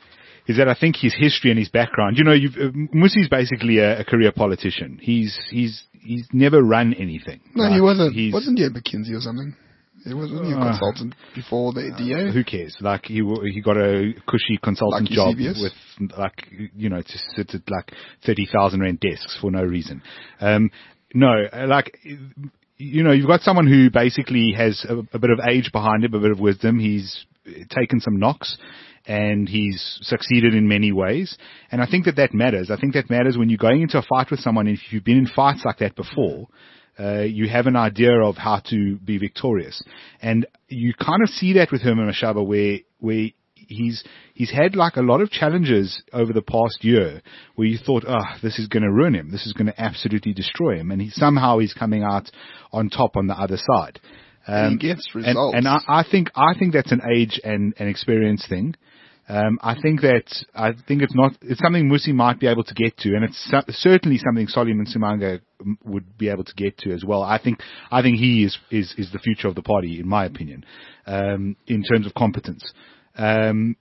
is that I think his history and his background. You know, you've, uh, Musi's basically a, a career politician. He's he's he's never run anything. No, Like, he wasn't. he's- Wasn't he at McKinsey or something? He wasn't he a Uh, consultant before the D A? Who cares? Like he w- he got a cushy consultant Like job Eusebius? with like you know to sit at like thirty thousand rand desks for no reason. Um, no, like you know you've got someone who basically has a, a bit of age behind him, a bit of wisdom. He's taken some knocks. And he's succeeded in many ways. And I think that that matters. I think that matters when you're going into a fight with someone. If you've been in fights like that before, uh, you have an idea of how to be victorious. And you kind of see that with Herman Mashaba where, where he's, he's had like a lot of challenges over the past year where you thought, oh, this is going to ruin him. This is going to absolutely destroy him. And he somehow he's coming out on top on the other side. And he gets and- results. And, I, I think, I think that's an age and an experience thing. Um, I think that I think it's not it's something Musi might be able to get to, and it's so, certainly something Solomon Sumanga would be able to get to as well. I think I think he is is, is the future of the party, in my opinion, um, in terms of competence. Um,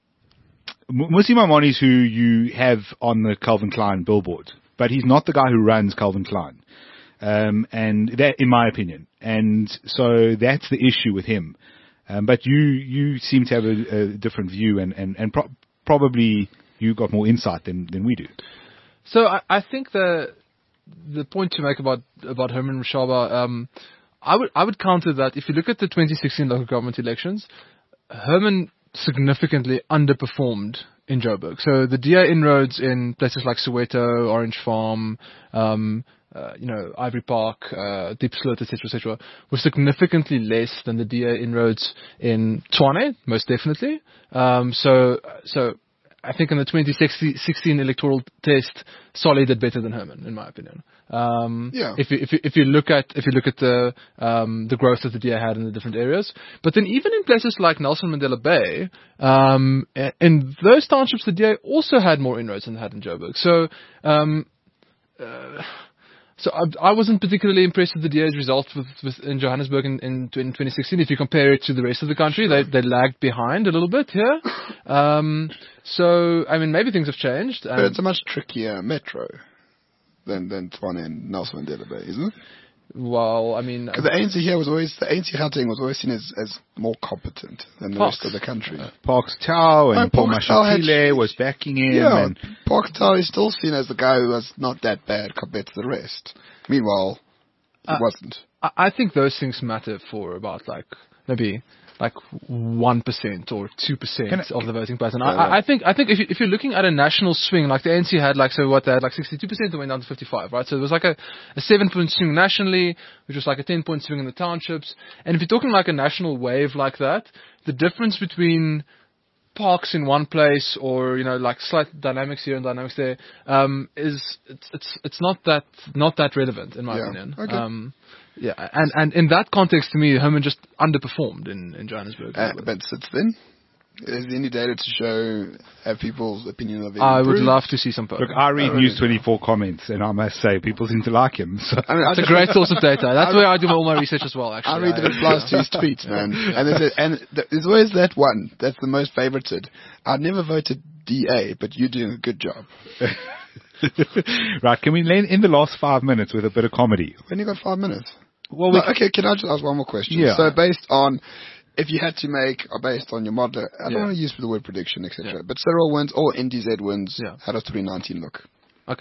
Musi Maimane is who you have on the Calvin Klein billboard, but he's not the guy who runs Calvin Klein, um, and that, in my opinion, and so that's the issue with him. Um, but you, you seem to have a, a different view, and, and, and pro- probably you got more insight than, than we do. So I, I think the the point to make about about Herman Mashaba, um, I would I would counter that if you look at the twenty sixteen local government elections, Herman significantly underperformed in Joburg. So the D A inroads in places like Soweto, Orange Farm, um, uh, you know, Ivory Park, uh, Diepsloot, et cetera, et cetera, were significantly less than the D A inroads in Tshwane, most definitely. Um, so, so I think in the twenty sixteen electoral test, Solly did better than Herman, in my opinion. Um, Yeah. If you, if you, if you look at, if you look at the, um, the growth that the D A had in the different areas. But then even in places like Nelson Mandela Bay, um, in those townships, the D A also had more inroads than they had in Joburg. So, um, uh, So I, I wasn't particularly impressed with the D A's results with, with in Johannesburg in, in, in twenty sixteen. If you compare it to the rest of the country, they they lagged behind a little bit here. Um, so I mean, maybe things have changed. But it's a much trickier metro than than Tshwane and Nelson Mandela Bay, isn't it? Well, I mean, Because the A N C here was always the A N C Gauteng was always seen as, as more competent than the Parks. rest of the country. Parks Tau and Oh, Paul Parks Tau had- Mashatile was backing him. Yeah, And Park Tower is still seen as the guy who was not that bad compared to the rest. Meanwhile, he Uh, wasn't. I, I think those things matter for about like maybe like one percent or two percent Can I- of the voting pattern. I, I- I think I think if, you, if you're looking at a national swing, like the A N C had like so what they had like sixty-two percent and went down to fifty-five, right? So it was like a, a seven point swing nationally, which was like a ten point swing in the townships. And if you're talking like a national wave like that, the difference between parks in one place or you know like slight dynamics here and dynamics there um, is it's it's it's not that not that relevant in my Yeah. opinion. Okay. Um, yeah, and and in that context, to me, Herman just underperformed in in Johannesburg. Uh, but since then, is there any data to show have people's opinion of him I would improved? love to see some polling. look, I read Oh, really? News twenty-four comments, and I must say, people seem to like him. So. I mean, I It's a just- great source of data. That's where I do all my research as well. Actually, I read the replies to his tweets, man. And there's, a, and th- there's always that one that's the most favorited. I never voted D A, but you're doing a good job. Right, can we end in the last five minutes with a bit of comedy? When you got five minutes. Well, No, okay, can I just ask one more question? Yeah. So based on, if you had to make, or based on your model, I don't Yeah. want to use the word prediction, et cetera. Yeah. But Cyril wins or N D Z wins. Yeah. How does twenty nineteen look? Okay.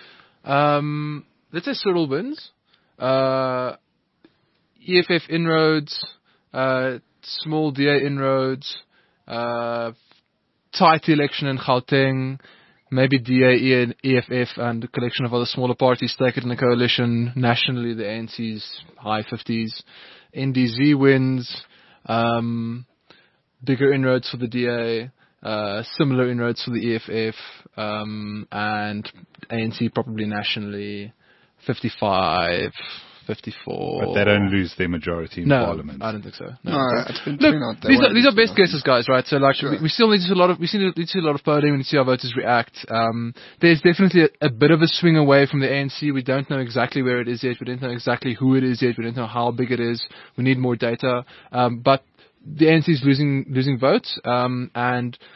Um, let's say Cyril wins. Uh, E F F inroads, uh, small D A inroads, uh, tight election in Gauteng, maybe D A, E F F, and a collection of other smaller parties take it in a coalition. Nationally, the A N C's high fifties. N D Z wins, um, bigger inroads for the D A. Uh, similar inroads for the E F F, um, and A N C probably nationally fifty-five, fifty-four. But they don't lose their majority in no, parliament. I don't think so. No. No, it's been Look, twenty-nine. They these are won't these lose are best twenty-nine. guesses, guys. Right? So like, Sure. we, we still need to see a lot of we see need to see a lot of polling. We need to see how voters react. Um, there's definitely a, a bit of a swing away from the A N C. We don't know exactly where it is yet. We don't know exactly who it is yet. We don't know how big it is. We need more data. Um, but the A N C is losing losing votes, um, and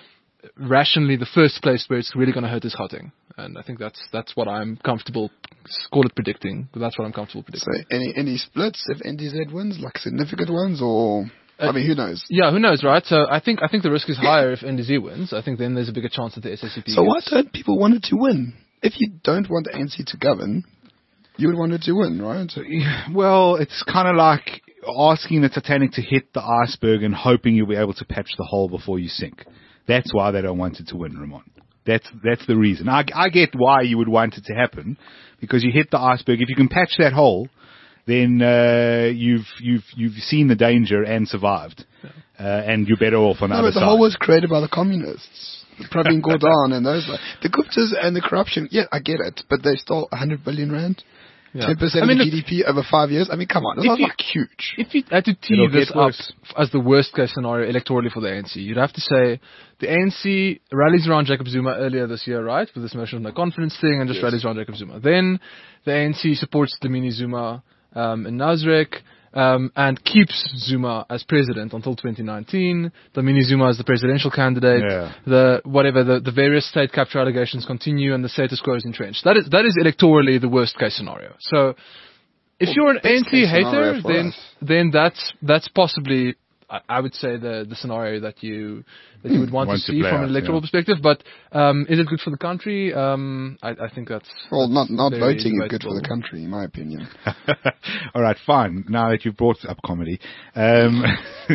rationally the first place where it's really going to hurt is Gauteng. And I think that's that's what I'm comfortable, call it predicting, but that's what I'm comfortable predicting. So any any splits if N D Z wins, like significant ones, or uh, I mean, who knows? Yeah, who knows, right? So I think I think the risk is higher if N D Z wins. I think then there's a bigger chance that the S S C P. So why don't people want it to win? If you don't want the A N C to govern, you would want it to win, right? Well, it's kind of like asking the Titanic to hit the iceberg and hoping you'll be able to patch the hole before you sink. That's why they don't want it to win, Ramon. That's that's the reason. I, I get why you would want it to happen, because you hit the iceberg. If you can patch that hole, then uh, you've you've you've seen the danger and survived, yeah. uh, and you're better off on the no, other but the side. hole was created by the communists, Pravin Gordhan and those. Like, the Guptas and the corruption. Yeah, I get it, but they stole one hundred billion rand. Yeah. ten percent I mean, of the G D P over five years. I mean, come on, that's not you, like huge. If you had to tee It'll this get up worse. as the worst case scenario electorally for the A N C, you'd have to say the A N C rallies around Jacob Zuma earlier this year, right, with this motion of no confidence thing, and just Yes. rallies around Jacob Zuma. Then the A N C supports Dlamini Zuma um, in Nasrec, um, and keeps Zuma as president until twenty nineteen. Dlamini Zuma is the presidential candidate. Yeah. The whatever the, the various state capture allegations continue, and the status quo is entrenched. That is that is electorally the worst case scenario. So. If Well, you're an best A N C case scenario hater, for then us. then that's that's possibly I, I would say the the scenario that you that you would want, Want to to see play from out, an electoral yeah. perspective. But um, is it good for the country? Um, I, I think that's Well, not not very voting is good for the debatable. country, in my opinion. All right, fine. Now that you've brought up comedy, um,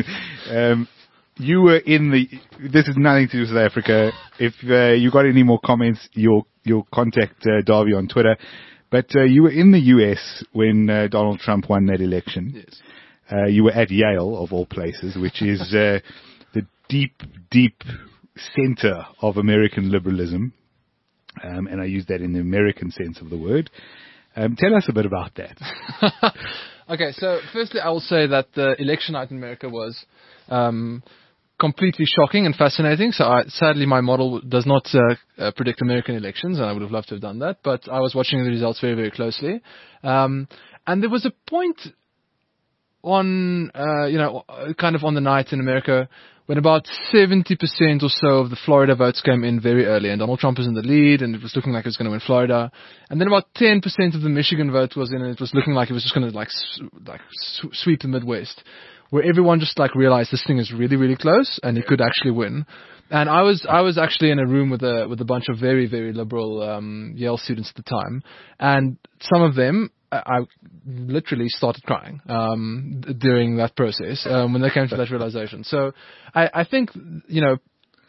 um, you were in the. This has nothing to do with South Africa. If uh, you got any more comments, you'll you'll contact uh, Darby on Twitter. But uh, you were in the U S when uh, Donald Trump won that election. Yes. Uh, you were at Yale, of all places, which is uh, the deep, deep center of American liberalism. Um, and I use that in the American sense of the word. Um, tell us a bit about that. Okay, so firstly, I will say that the election night in America was um, completely shocking and fascinating. So I, sadly, my model does not uh, uh, predict American elections, and I would have loved to have done that. But I was watching the results very, very closely. Um, and there was a point on, uh, you know, kind of on the night in America when about seventy percent or so of the Florida votes came in very early, and Donald Trump was in the lead, and it was looking like he was going to win Florida. And then about ten percent of the Michigan vote was in, and it was looking like it was just going to like s- like s- sweep the Midwest, where everyone just like realized this thing is really, really close, and he could actually win. And I was I was actually in a room with a with a bunch of very, very liberal um, Yale students at the time, and some of them. I I literally started crying um, d- during that process um, when they came to that realization. So I, I think, you know,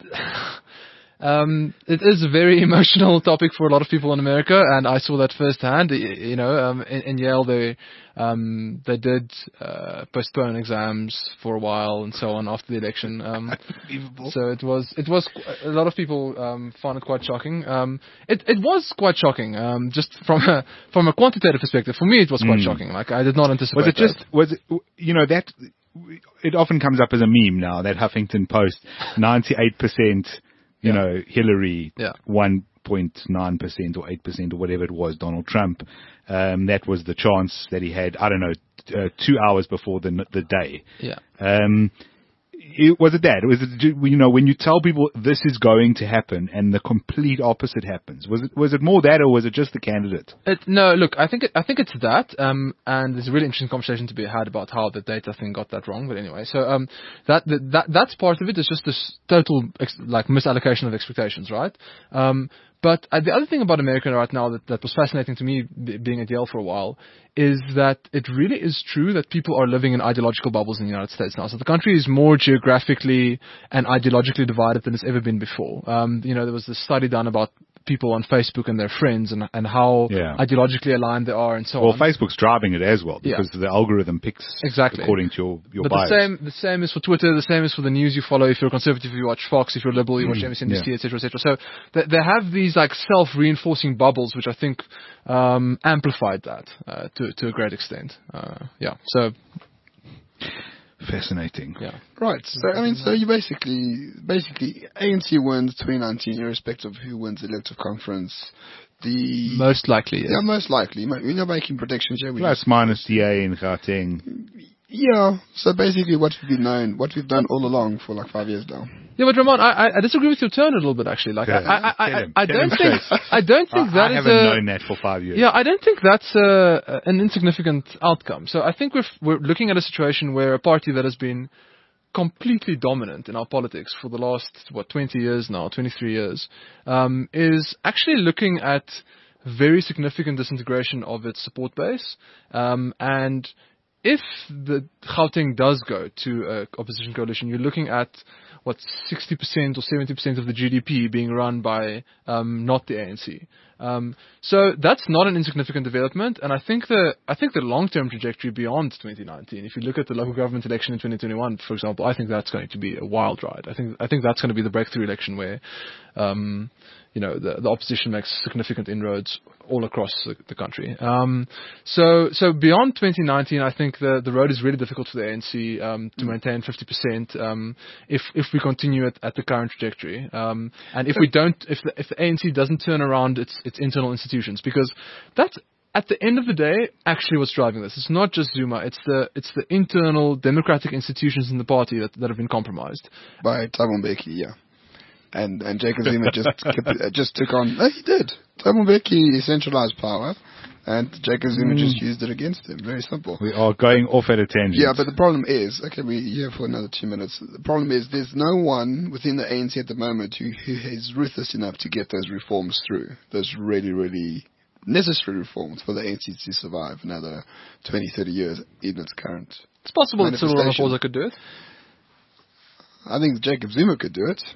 um, it is a very emotional topic for a lot of people in America, and I saw that firsthand. Y- You know, um, in, in Yale they um, they did uh, postpone exams for a while and so on after the election. Um, so it was it was qu- a lot of people um, found it quite shocking. Um, it it was quite shocking, um, just from a from a quantitative perspective. For me, it was quite Mm. shocking. Like I did not anticipate. Was it that. just, was it, you know, that, it often comes up as a meme now, that Huffington Post, ninety-eight percent, you Yeah. know, Hillary, Yeah. one point nine percent or eight percent or whatever it was, Donald Trump. Um, that was the chance that he had, I don't know, t- uh, two hours before the the day. Yeah. Um, it, was it that? Was it, you know, when you tell people this is going to happen and the complete opposite happens? Was it was it more that, or was it just the candidate? It, no, look, I think it, I think it's that, um, and there's a really interesting conversation to be had about how the data thing got that wrong. But anyway, so um, that that that's part of it. It's just this total ex- like misallocation of expectations, right? Um, but uh, the other thing about America right now that, that was fascinating to me, b- being at Yale for a while, is that it really is true that people are living in ideological bubbles in the United States now. So the country is more geographically and ideologically divided than it's ever been before. Um, you know, there was this study done about people on Facebook and their friends and and how Yeah. ideologically aligned they are and so Well, on. Facebook's driving it as well, Yeah. because the algorithm picks Exactly. according to your, your But bias. the same, the same is for Twitter. The same is for the news you follow. If you're a conservative, you watch Fox. If you're a liberal, you watch M S N B C, yeah. et cetera, et cetera. So th- they have these like self-reinforcing bubbles, which I think um, amplified that uh, to to a great extent. Uh, yeah. So Fascinating. yeah. Right. So I mean, so you basically, basically, A N C wins twenty nineteen, irrespective of who wins the elective conference. The Most likely. yeah, Yeah. most likely. We're not making predictions here. We Plus just, minus D A in Gauteng. yeah. So basically, what we've been known, what we've done all along for like five years now. Yeah, but Ramon, I, I- I disagree with your tone a little bit, actually. Like, Yeah. I, I, I, Tell I, him. I Tell don't him think, straight. I don't think I, that I is haven't a, known that for five years. yeah, I don't think that's a, an insignificant outcome. So I think we're, we're looking at a situation where a party that has been completely dominant in our politics for the last, what, twenty years now, twenty-three years, um, is actually looking at very significant disintegration of its support base. Um, and if the Gauteng does go to an opposition coalition, you're looking at, what, sixty percent or seventy percent of the G D P being run by um, not the A N C. Um, so that's not an insignificant development, and I think the I think the long-term trajectory beyond twenty nineteen, if you look at the local government election in twenty twenty-one, for example, I think that's going to be a wild ride. I think I think that's going to be the breakthrough election where, um, you know, the, the opposition makes significant inroads all across the, the country. Um, so so beyond twenty nineteen, I think the the road is really difficult for the A N C um, to maintain fifty percent um, if if we continue at, at the current trajectory, um, and if we don't, if the, if the A N C doesn't turn around its its internal institutions, because that's at the end of the day actually what's driving this. It's not just Zuma; it's the it's the internal democratic institutions in the party that, that have been compromised. By Thabo Mbeki, yeah. And and Jacob Zuma just kept, uh, just took on. No, he did. Thabo Mbeki centralized power, and Jacob Zuma Mm. just used it against him. Very simple. We are going off at a tangent. Yeah, but the problem is, okay, we're here for another two minutes. The problem is there's no one within the A N C at the moment who, who is ruthless enough to get those reforms through. Those really, really necessary reforms for the A N C to survive another twenty, thirty years in its current. It's possible that Cyril Manifestation. Ramaphosa could do it. I think Jacob Zuma could do it.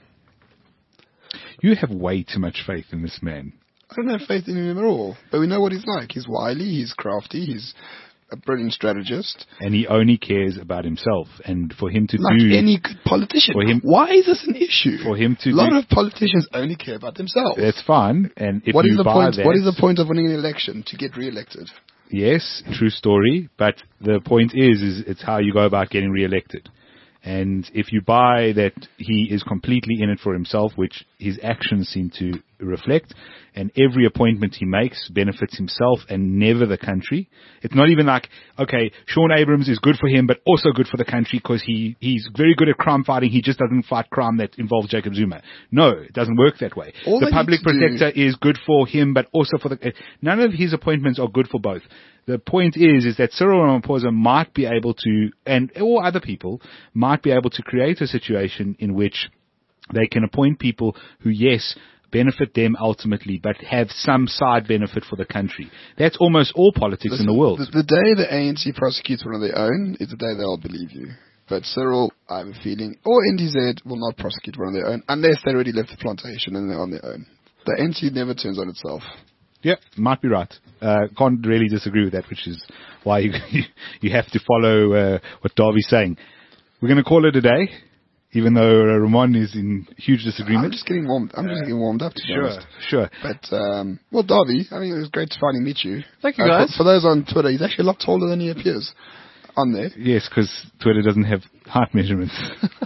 You have way too much faith in this man. I don't have faith in him at all. But we know what he's like. He's wily, he's crafty, he's a brilliant strategist. And he only cares about himself. And for him to Like do... any good politician. For him- Why is this an issue? For him to a lot do- of politicians only care about themselves. That's fine. And if What you is the buy point? that... What is the point of winning an election? To get re-elected. Yes, true story. But the point is, is it's how you go about getting re-elected. And if you buy that he is completely in it for himself, which his actions seem to reflect, and every appointment he makes benefits himself and never the country. It's not even like, okay, Sean Abrams is good for him, but also good for the country because he, he's very good at crime fighting. He just doesn't fight crime that involves Jacob Zuma. No, it doesn't work that way. All the they public need to do- protector is good for him, but also for the, none of his appointments are good for both. The point is, is that Cyril Ramaphosa might be able to, and or other people might be able to create a situation in which they can appoint people who, yes, benefit them ultimately, but have some side benefit for the country. That's almost all politics in the world. The, the day the A N C prosecutes one of their own is the day they'll believe you. But Cyril, I have a feeling, or N D Z will not prosecute one of their own unless they already left the plantation and they're on their own. The N C never turns on itself. Yeah, might be right. Uh, can't really disagree with that, which is why you you have to follow uh, what Darby's saying. We're going to call it a day, even though uh, Ramon is in huge disagreement. I'm just getting warmed. I'm just getting warmed up, to be Sure, honest. sure. But um, well, Darby, I mean, it was great to finally meet you. Thank you, Uh, guys. for, for those on Twitter, he's actually a lot taller than he appears on there. Yes, because Twitter doesn't have height measurements.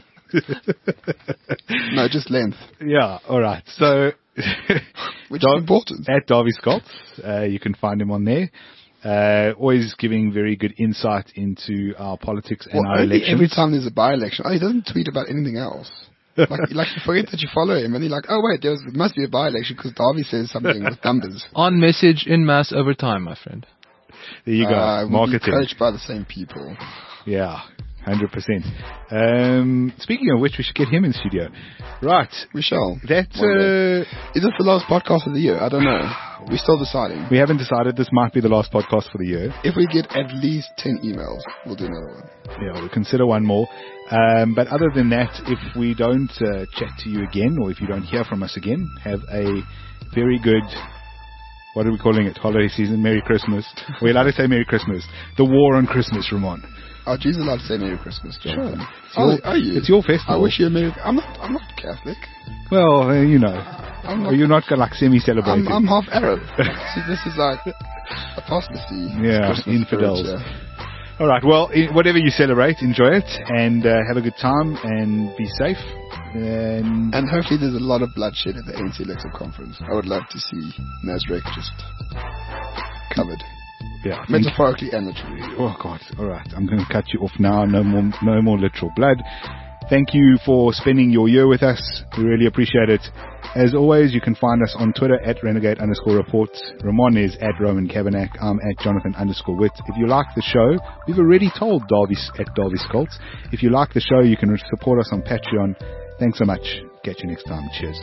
No, just length, Yeah, all right. So, which Dar- is important. at Darby Scott, uh, you can find him on there. Uh, always giving very good insight into our politics and Well, our only elections. every time there's a by-election, oh, he doesn't tweet about anything else. Like, like you forget that you follow him, and you're like, oh wait, there was, must be a by-election because Darby says something with numbers. On message, in mass, over time, my friend. There you go. Uh, we'll be Marketing. coached by the same people. Yeah, one hundred percent. Um, speaking of which, we should get him in studio. Right. We shall. That, One day. uh, Is this the last podcast of the year? I don't know. We're still deciding. we haven't decided. This might be the last podcast for the year. If we get at least ten emails, we'll do another one. Yeah, we'll consider one more. Um, but other than that, if we don't uh, chat to you again, or if you don't hear from us again, have a very good, what are we calling it, holiday season, Merry Christmas. We're allowed to say Merry Christmas. The war on Christmas, Ramon. Oh, Jesus, allowed to say Merry Christmas, Jonathan. It's Oh, your, are you? it's your festival. I wish you a Merry. I'm not. I'm not Catholic. Well, uh, you know. I'm Or not. you're not gonna, like semi-celebrating. I'm, I'm half Arab. See, this is like apostasy. Yeah, Christmas infidels. spirit, yeah. All right. Well, i- whatever you celebrate, enjoy it and uh, have a good time and be safe. And, And hopefully there's a lot of bloodshed at the A N C electoral conference. I would love to see Nasrec just covered. yeah. Metaphorically and literally. Oh God! All right, I'm going to cut you off now. No more, no more literal blood. Thank you for spending your year with us. We really appreciate it. As always, you can find us on Twitter at renegade underscore reports. Ramon is at Roman Kavanagh. I'm at Jonathan underscore Witt. If you like the show, we've already told Darby at Darby Scolts. If you like the show, you can support us on Patreon. Thanks so much. Catch you next time. Cheers.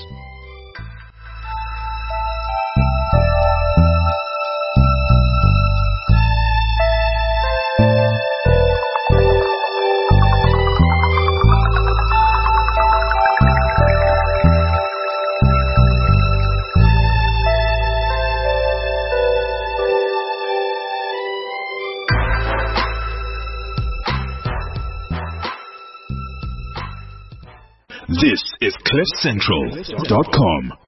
This is cliff central dot com.